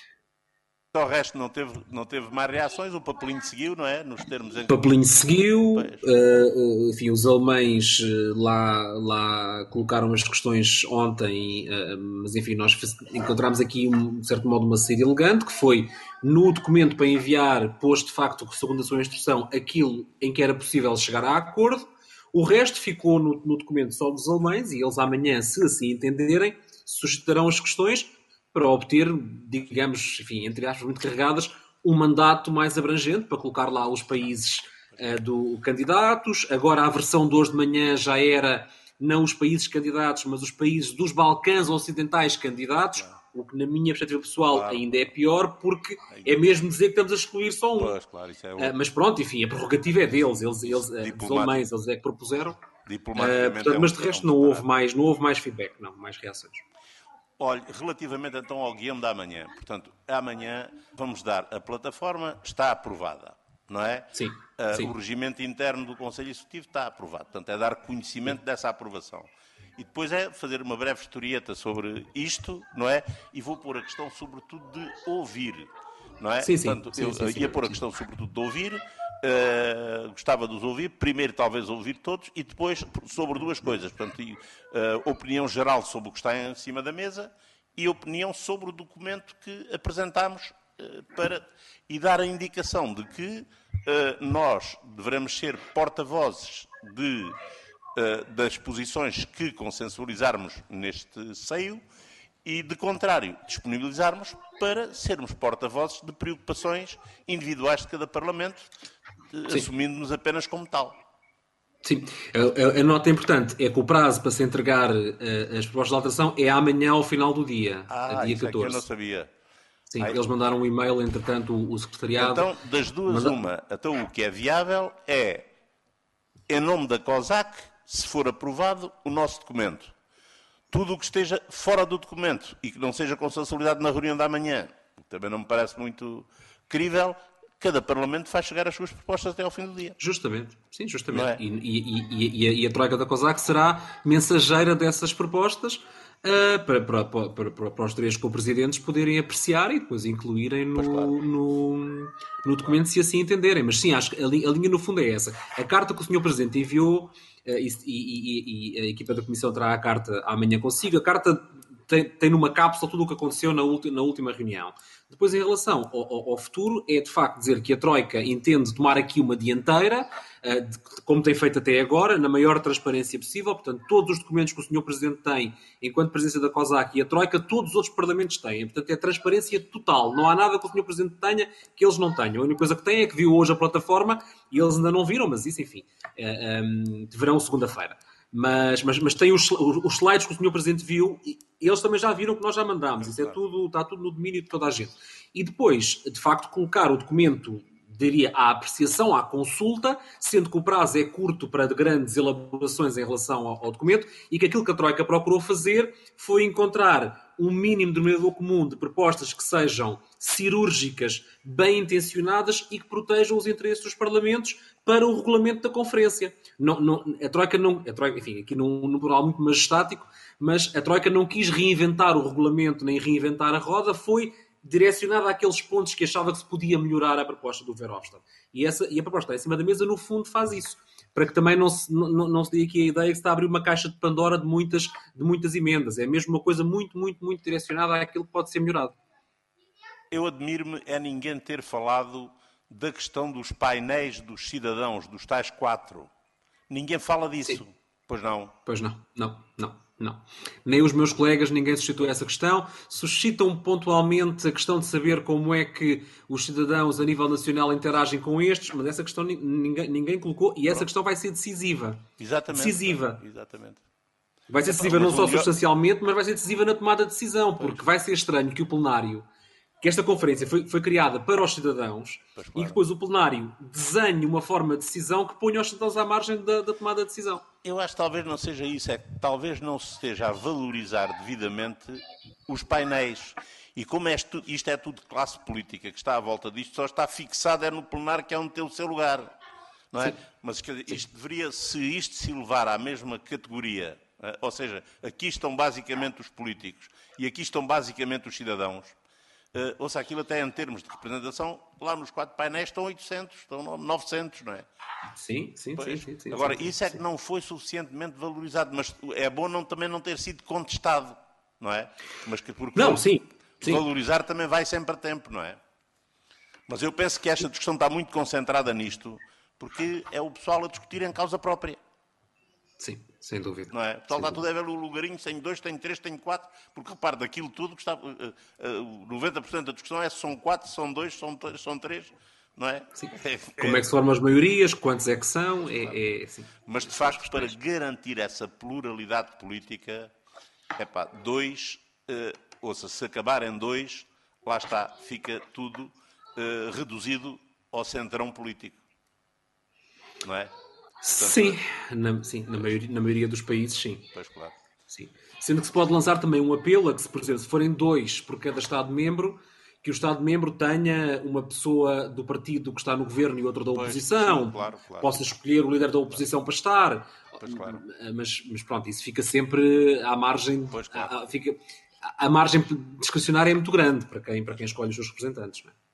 [SPEAKER 1] O resto não teve, não teve mais reações, o papelinho seguiu, não é? Nos termos em
[SPEAKER 8] O papelinho seguiu, uh, enfim, os alemães lá, lá colocaram as questões ontem, uh, mas enfim, nós encontramos aqui, um, de certo modo, uma saída elegante, que foi, no documento para enviar, pôs de facto, segundo a sua instrução, aquilo em que era possível chegar a acordo. O resto ficou no, no documento só dos alemães, e eles amanhã, se assim entenderem, suscitarão as questões para obter, digamos, enfim, entre aspas, muito carregadas, um mandato mais abrangente para colocar lá os países uh, do candidatos. Agora a versão de hoje de manhã já era não os países candidatos, mas os países dos Balcãs Ocidentais candidatos, claro. O que na minha perspectiva pessoal claro. Ainda é pior, porque é mesmo dizer que estamos a excluir só um.
[SPEAKER 1] Pois, claro, isso é
[SPEAKER 8] uh, mas pronto, enfim, a prerrogativa é deles, eles, eles uh, os alemães, eles é que propuseram. Uh, portanto, é um, mas de resto é um não, houve mais, não houve mais feedback, não, mais reações.
[SPEAKER 1] Olha, relativamente então ao guião da amanhã, portanto, amanhã vamos dar, a plataforma está aprovada, não é?
[SPEAKER 8] Sim,
[SPEAKER 1] uh,
[SPEAKER 8] sim.
[SPEAKER 1] O regimento interno do Conselho Executivo está aprovado, portanto, é dar conhecimento sim. dessa aprovação. E depois é fazer uma breve historieta sobre isto, não é? E vou pôr a questão, sobretudo, de ouvir, não é?
[SPEAKER 8] Sim, sim.
[SPEAKER 1] Portanto,
[SPEAKER 8] sim,
[SPEAKER 1] eu
[SPEAKER 8] sim,
[SPEAKER 1] ia
[SPEAKER 8] sim,
[SPEAKER 1] pôr a questão, sobretudo, de ouvir. Uh, gostava de os ouvir, primeiro talvez ouvir todos e depois sobre duas coisas, portanto, uh, opinião geral sobre o que está em cima da mesa e opinião sobre o documento que apresentámos uh, para, e dar a indicação de que uh, nós devemos ser porta-vozes de, uh, das posições que consensualizarmos neste seio e, de contrário, disponibilizarmos para sermos porta-vozes de preocupações individuais de cada Parlamento, assumindo-nos apenas como tal.
[SPEAKER 8] Sim, a, a nota importante é que o prazo para se entregar uh, as propostas de alteração é amanhã ao final do dia,
[SPEAKER 1] ah,
[SPEAKER 8] dia
[SPEAKER 1] isso
[SPEAKER 8] catorze.
[SPEAKER 1] É que eu não sabia.
[SPEAKER 8] Sim,
[SPEAKER 1] Ai,
[SPEAKER 8] eles mandaram um e-mail, entretanto, o, o secretariado...
[SPEAKER 1] Então, das duas, manda... uma, então o que é viável é, em nome da COSAC, se for aprovado, o nosso documento. Tudo o que esteja fora do documento e que não seja consensualidade na reunião da manhã, também não me parece muito crível, cada Parlamento faz chegar as suas propostas até ao fim do dia.
[SPEAKER 8] Justamente, sim, justamente.
[SPEAKER 1] É?
[SPEAKER 8] E, e, e, e, a, e a Troika da COSAC será mensageira dessas propostas uh, para, para, para, para, para os três co-presidentes poderem apreciar e depois incluírem no,
[SPEAKER 1] claro.
[SPEAKER 8] no, no documento se assim entenderem. Mas sim, acho que a, li, a linha no fundo é essa. A carta que o senhor Presidente enviou, uh, e, e, e, e a equipa da Comissão terá a carta amanhã consigo, a carta tem, tem numa cápsula tudo o que aconteceu na, ulti, na última reunião. Depois, em relação ao, ao, ao futuro, é de facto dizer que a Troika entende tomar aqui uma dianteira, uh, de, como tem feito até agora, na maior transparência possível. Portanto, todos os documentos que o senhor Presidente tem, enquanto Presidência da COSAC e a Troika, todos os outros Parlamentos têm. Portanto, é transparência total. Não há nada que o senhor Presidente tenha que eles não tenham. A única coisa que têm é que viu hoje a plataforma e eles ainda não viram, mas isso, enfim, uh, um, verão segunda-feira. Mas, mas, mas tem os, os slides que o senhor Presidente viu, e eles também já viram que nós já mandámos. Isso é tudo, está tudo no domínio de toda a gente. E depois, de facto, colocar o documento, diria, à apreciação, à consulta, sendo que o prazo é curto para grandes elaborações em relação ao, ao documento, e que aquilo que a Troika procurou fazer foi encontrar um mínimo denominador comum de propostas que sejam cirúrgicas, bem intencionadas e que protejam os interesses dos Parlamentos para o regulamento da conferência. Não, não, a Troika não, a Troika, enfim, aqui num, num plural muito majestático, mas a Troika não quis reinventar o regulamento nem reinventar a roda, foi direcionada àqueles pontos que achava que se podia melhorar a proposta do Verhofstadt. E, essa, e a proposta em cima da mesa, no fundo, faz isso. Para que também não se, não, não se dê aqui a ideia que se está a abrir uma caixa de Pandora de muitas, de muitas emendas. É mesmo uma coisa muito, muito, muito direcionada àquilo que pode ser melhorado.
[SPEAKER 1] Eu admiro-me é ninguém ter falado da questão dos painéis dos cidadãos, dos tais quatro. Ninguém fala disso. Sim. Pois não?
[SPEAKER 8] Pois não, não, não, não. Nem os meus colegas, ninguém suscitou essa questão. Suscitam pontualmente a questão de saber como é que os cidadãos a nível nacional interagem com estes, mas essa questão ninguém, ninguém colocou e essa Pronto. questão vai ser decisiva.
[SPEAKER 1] Exatamente.
[SPEAKER 8] Decisiva.
[SPEAKER 1] Exatamente.
[SPEAKER 8] Vai ser decisiva não só substancialmente, mas vai ser decisiva na tomada de decisão, porque vai ser estranho que o plenário que esta conferência foi, foi criada para os cidadãos
[SPEAKER 1] Pois, claro.
[SPEAKER 8] e que depois o plenário desenhe uma forma de decisão que ponha os cidadãos à margem da, da tomada de decisão.
[SPEAKER 1] Eu acho que talvez não seja isso, é que talvez não se esteja a valorizar devidamente os painéis. E como é isto, isto é tudo classe política que está à volta disto, só está fixado é no plenário que é onde tem o seu lugar. Não é?
[SPEAKER 8] Sim.
[SPEAKER 1] Mas isto deveria, se isto se levar à mesma categoria, ou seja, aqui estão basicamente os políticos e aqui estão basicamente os cidadãos, Uh, ouça, aquilo até em termos de representação, lá nos quatro painéis estão oitocentos, estão novecentos, não é?
[SPEAKER 8] Sim, sim, sim, sim, sim.
[SPEAKER 1] Agora,
[SPEAKER 8] sim,
[SPEAKER 1] isso é
[SPEAKER 8] sim.
[SPEAKER 1] que não foi suficientemente valorizado, mas é bom não, também não ter sido contestado, não é? Mas que porque
[SPEAKER 8] Não, sim, sim.
[SPEAKER 1] valorizar também vai sempre a tempo, não é? Mas eu penso que esta discussão está muito concentrada nisto, porque é o pessoal a discutir em causa própria.
[SPEAKER 8] Sim, sem dúvida.
[SPEAKER 1] Não é? O pessoal
[SPEAKER 8] Sem
[SPEAKER 1] está tudo a ver o lugarinho, tenho dois, tenho três, tenho quatro, porque repare, daquilo tudo, que está, uh, uh, noventa por cento da discussão é se são quatro, se são dois, se são, se são três, não é?
[SPEAKER 8] Sim. Como é que se formam as maiorias, quantos é que são, é, é assim.
[SPEAKER 1] Mas, de facto, para garantir essa pluralidade política, é pá, dois, uh, ouça, se acabarem dois, lá está, fica tudo uh, reduzido ao centrão político, não é? Portanto,
[SPEAKER 8] sim, na, sim na, maioria, na maioria dos países, sim.
[SPEAKER 1] Pois, claro.
[SPEAKER 8] Sim. Sendo que se pode lançar também um apelo a que, se, por exemplo, se forem dois por cada Estado-membro, que o Estado-membro tenha uma pessoa do partido que está no governo e outra da
[SPEAKER 1] Pois,
[SPEAKER 8] oposição,
[SPEAKER 1] sim, claro, claro.
[SPEAKER 8] possa escolher o líder da oposição para estar.
[SPEAKER 1] Pois, claro.
[SPEAKER 8] Mas, mas pronto, isso fica sempre à margem.
[SPEAKER 1] Pois, claro.
[SPEAKER 8] a, a, fica, a, a margem discricionária é muito grande para quem, para quem escolhe os seus representantes. Não é?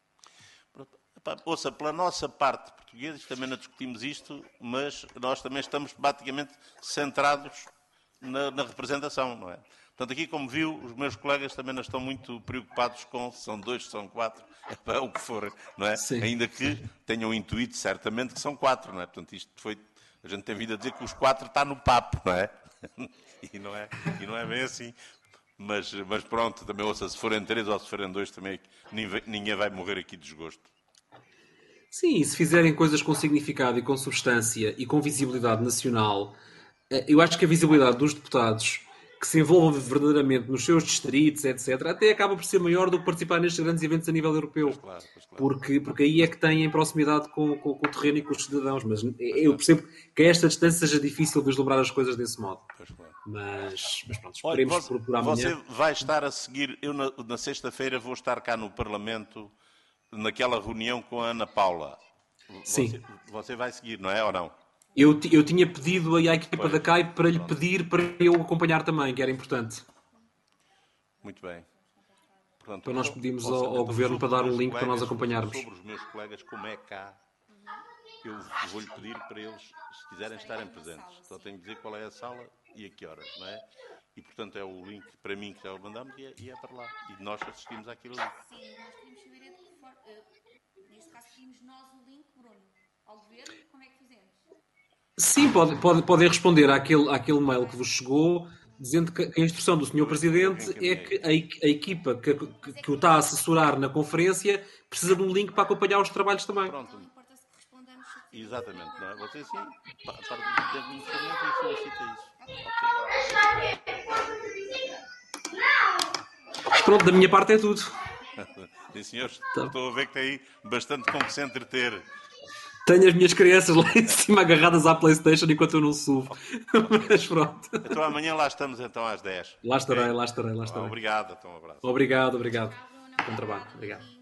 [SPEAKER 1] Ouça, pela nossa parte portuguesa, também não discutimos isto, mas nós também estamos praticamente centrados na, na representação, não é? Portanto, aqui, como viu, os meus colegas também não estão muito preocupados com se são dois, se são quatro, é o que for, não é?
[SPEAKER 8] Sim.
[SPEAKER 1] Ainda que tenham intuído, certamente, que são quatro, não é? Portanto, isto foi... A gente tem vindo a dizer que os quatro está no papo, não é? E não é, e não é bem assim. Mas, mas pronto, também, ouça, se forem três ou se forem dois, também ninguém vai morrer aqui de desgosto.
[SPEAKER 8] Sim, e se fizerem coisas com significado e com substância e com visibilidade nacional, eu acho que a visibilidade dos deputados que se envolvem verdadeiramente nos seus distritos, etcétera, até acaba por ser maior do que participar nestes grandes eventos a nível europeu.
[SPEAKER 1] Pois claro, pois claro.
[SPEAKER 8] Porque, porque aí é que têm proximidade com, com, com o terreno e com os cidadãos. Mas eu percebo que a esta distância seja difícil vislumbrar as coisas desse modo.
[SPEAKER 1] Pois claro.
[SPEAKER 8] Mas, mas pronto,
[SPEAKER 1] Olha,
[SPEAKER 8] esperemos
[SPEAKER 1] você,
[SPEAKER 8] por, por amanhã.
[SPEAKER 1] Você vai estar a seguir... Eu, na, na sexta-feira, vou estar cá no Parlamento, naquela reunião com a Ana Paula.
[SPEAKER 8] Sim.
[SPEAKER 1] Você, você vai seguir, não é? Ou não?
[SPEAKER 8] Eu, eu tinha pedido à equipa
[SPEAKER 1] Pois,
[SPEAKER 8] da C A I para lhe
[SPEAKER 1] pronto.
[SPEAKER 8] pedir para eu acompanhar também, que era importante.
[SPEAKER 1] Muito bem. Portanto,
[SPEAKER 8] Para nós pedimos
[SPEAKER 1] ou
[SPEAKER 8] ao-
[SPEAKER 1] seja,
[SPEAKER 8] ao
[SPEAKER 1] então,
[SPEAKER 8] governo
[SPEAKER 1] sobre
[SPEAKER 8] para dar
[SPEAKER 1] os
[SPEAKER 8] um
[SPEAKER 1] meus
[SPEAKER 8] link para nós
[SPEAKER 1] colegas,
[SPEAKER 8] acompanharmos.
[SPEAKER 1] Sobre os meus colegas, como é cá, eu vou-lhe pedir para eles, se quiserem, estarem presentes. Só tenho que dizer qual é a sala e a que horas, não é? E, portanto, é o link para mim que já o mandamos e é, e é para lá. E nós assistimos àquilo ali.
[SPEAKER 9] Sim, nós queríamos saber é de que forma. eh, neste caso, queríamos nós o link, Bruno, ao governo, como é que fazemos?
[SPEAKER 8] Sim, pode, pode, podem responder àquele, àquele mail que vos chegou, dizendo que a instrução do senhor Presidente é que a, equi- a equipa que, que, que o está a assessorar na conferência precisa de um link para acompanhar os trabalhos também.
[SPEAKER 1] Pronto.
[SPEAKER 9] Não importa se respondemos. se-
[SPEAKER 1] Exatamente, não é? Você sim, pa- parte do conhecimento e solicita isso. Ok.
[SPEAKER 8] Pronto, da minha parte é tudo.
[SPEAKER 1] Sim, senhores,
[SPEAKER 8] Tá.
[SPEAKER 1] estou a ver que tem bastante com que se entreter.
[SPEAKER 8] Tenho as minhas crianças lá em cima agarradas à PlayStation enquanto eu não subo. Mas pronto.
[SPEAKER 1] Então amanhã lá estamos então às dez.
[SPEAKER 8] Lá estarei,
[SPEAKER 1] Ok?
[SPEAKER 8] lá estarei, lá
[SPEAKER 1] Ah,
[SPEAKER 8] estarei.
[SPEAKER 1] Obrigado, então um abraço.
[SPEAKER 8] Obrigado, obrigado.
[SPEAKER 9] Bruno,
[SPEAKER 8] Bom trabalho. Obrigado.
[SPEAKER 9] e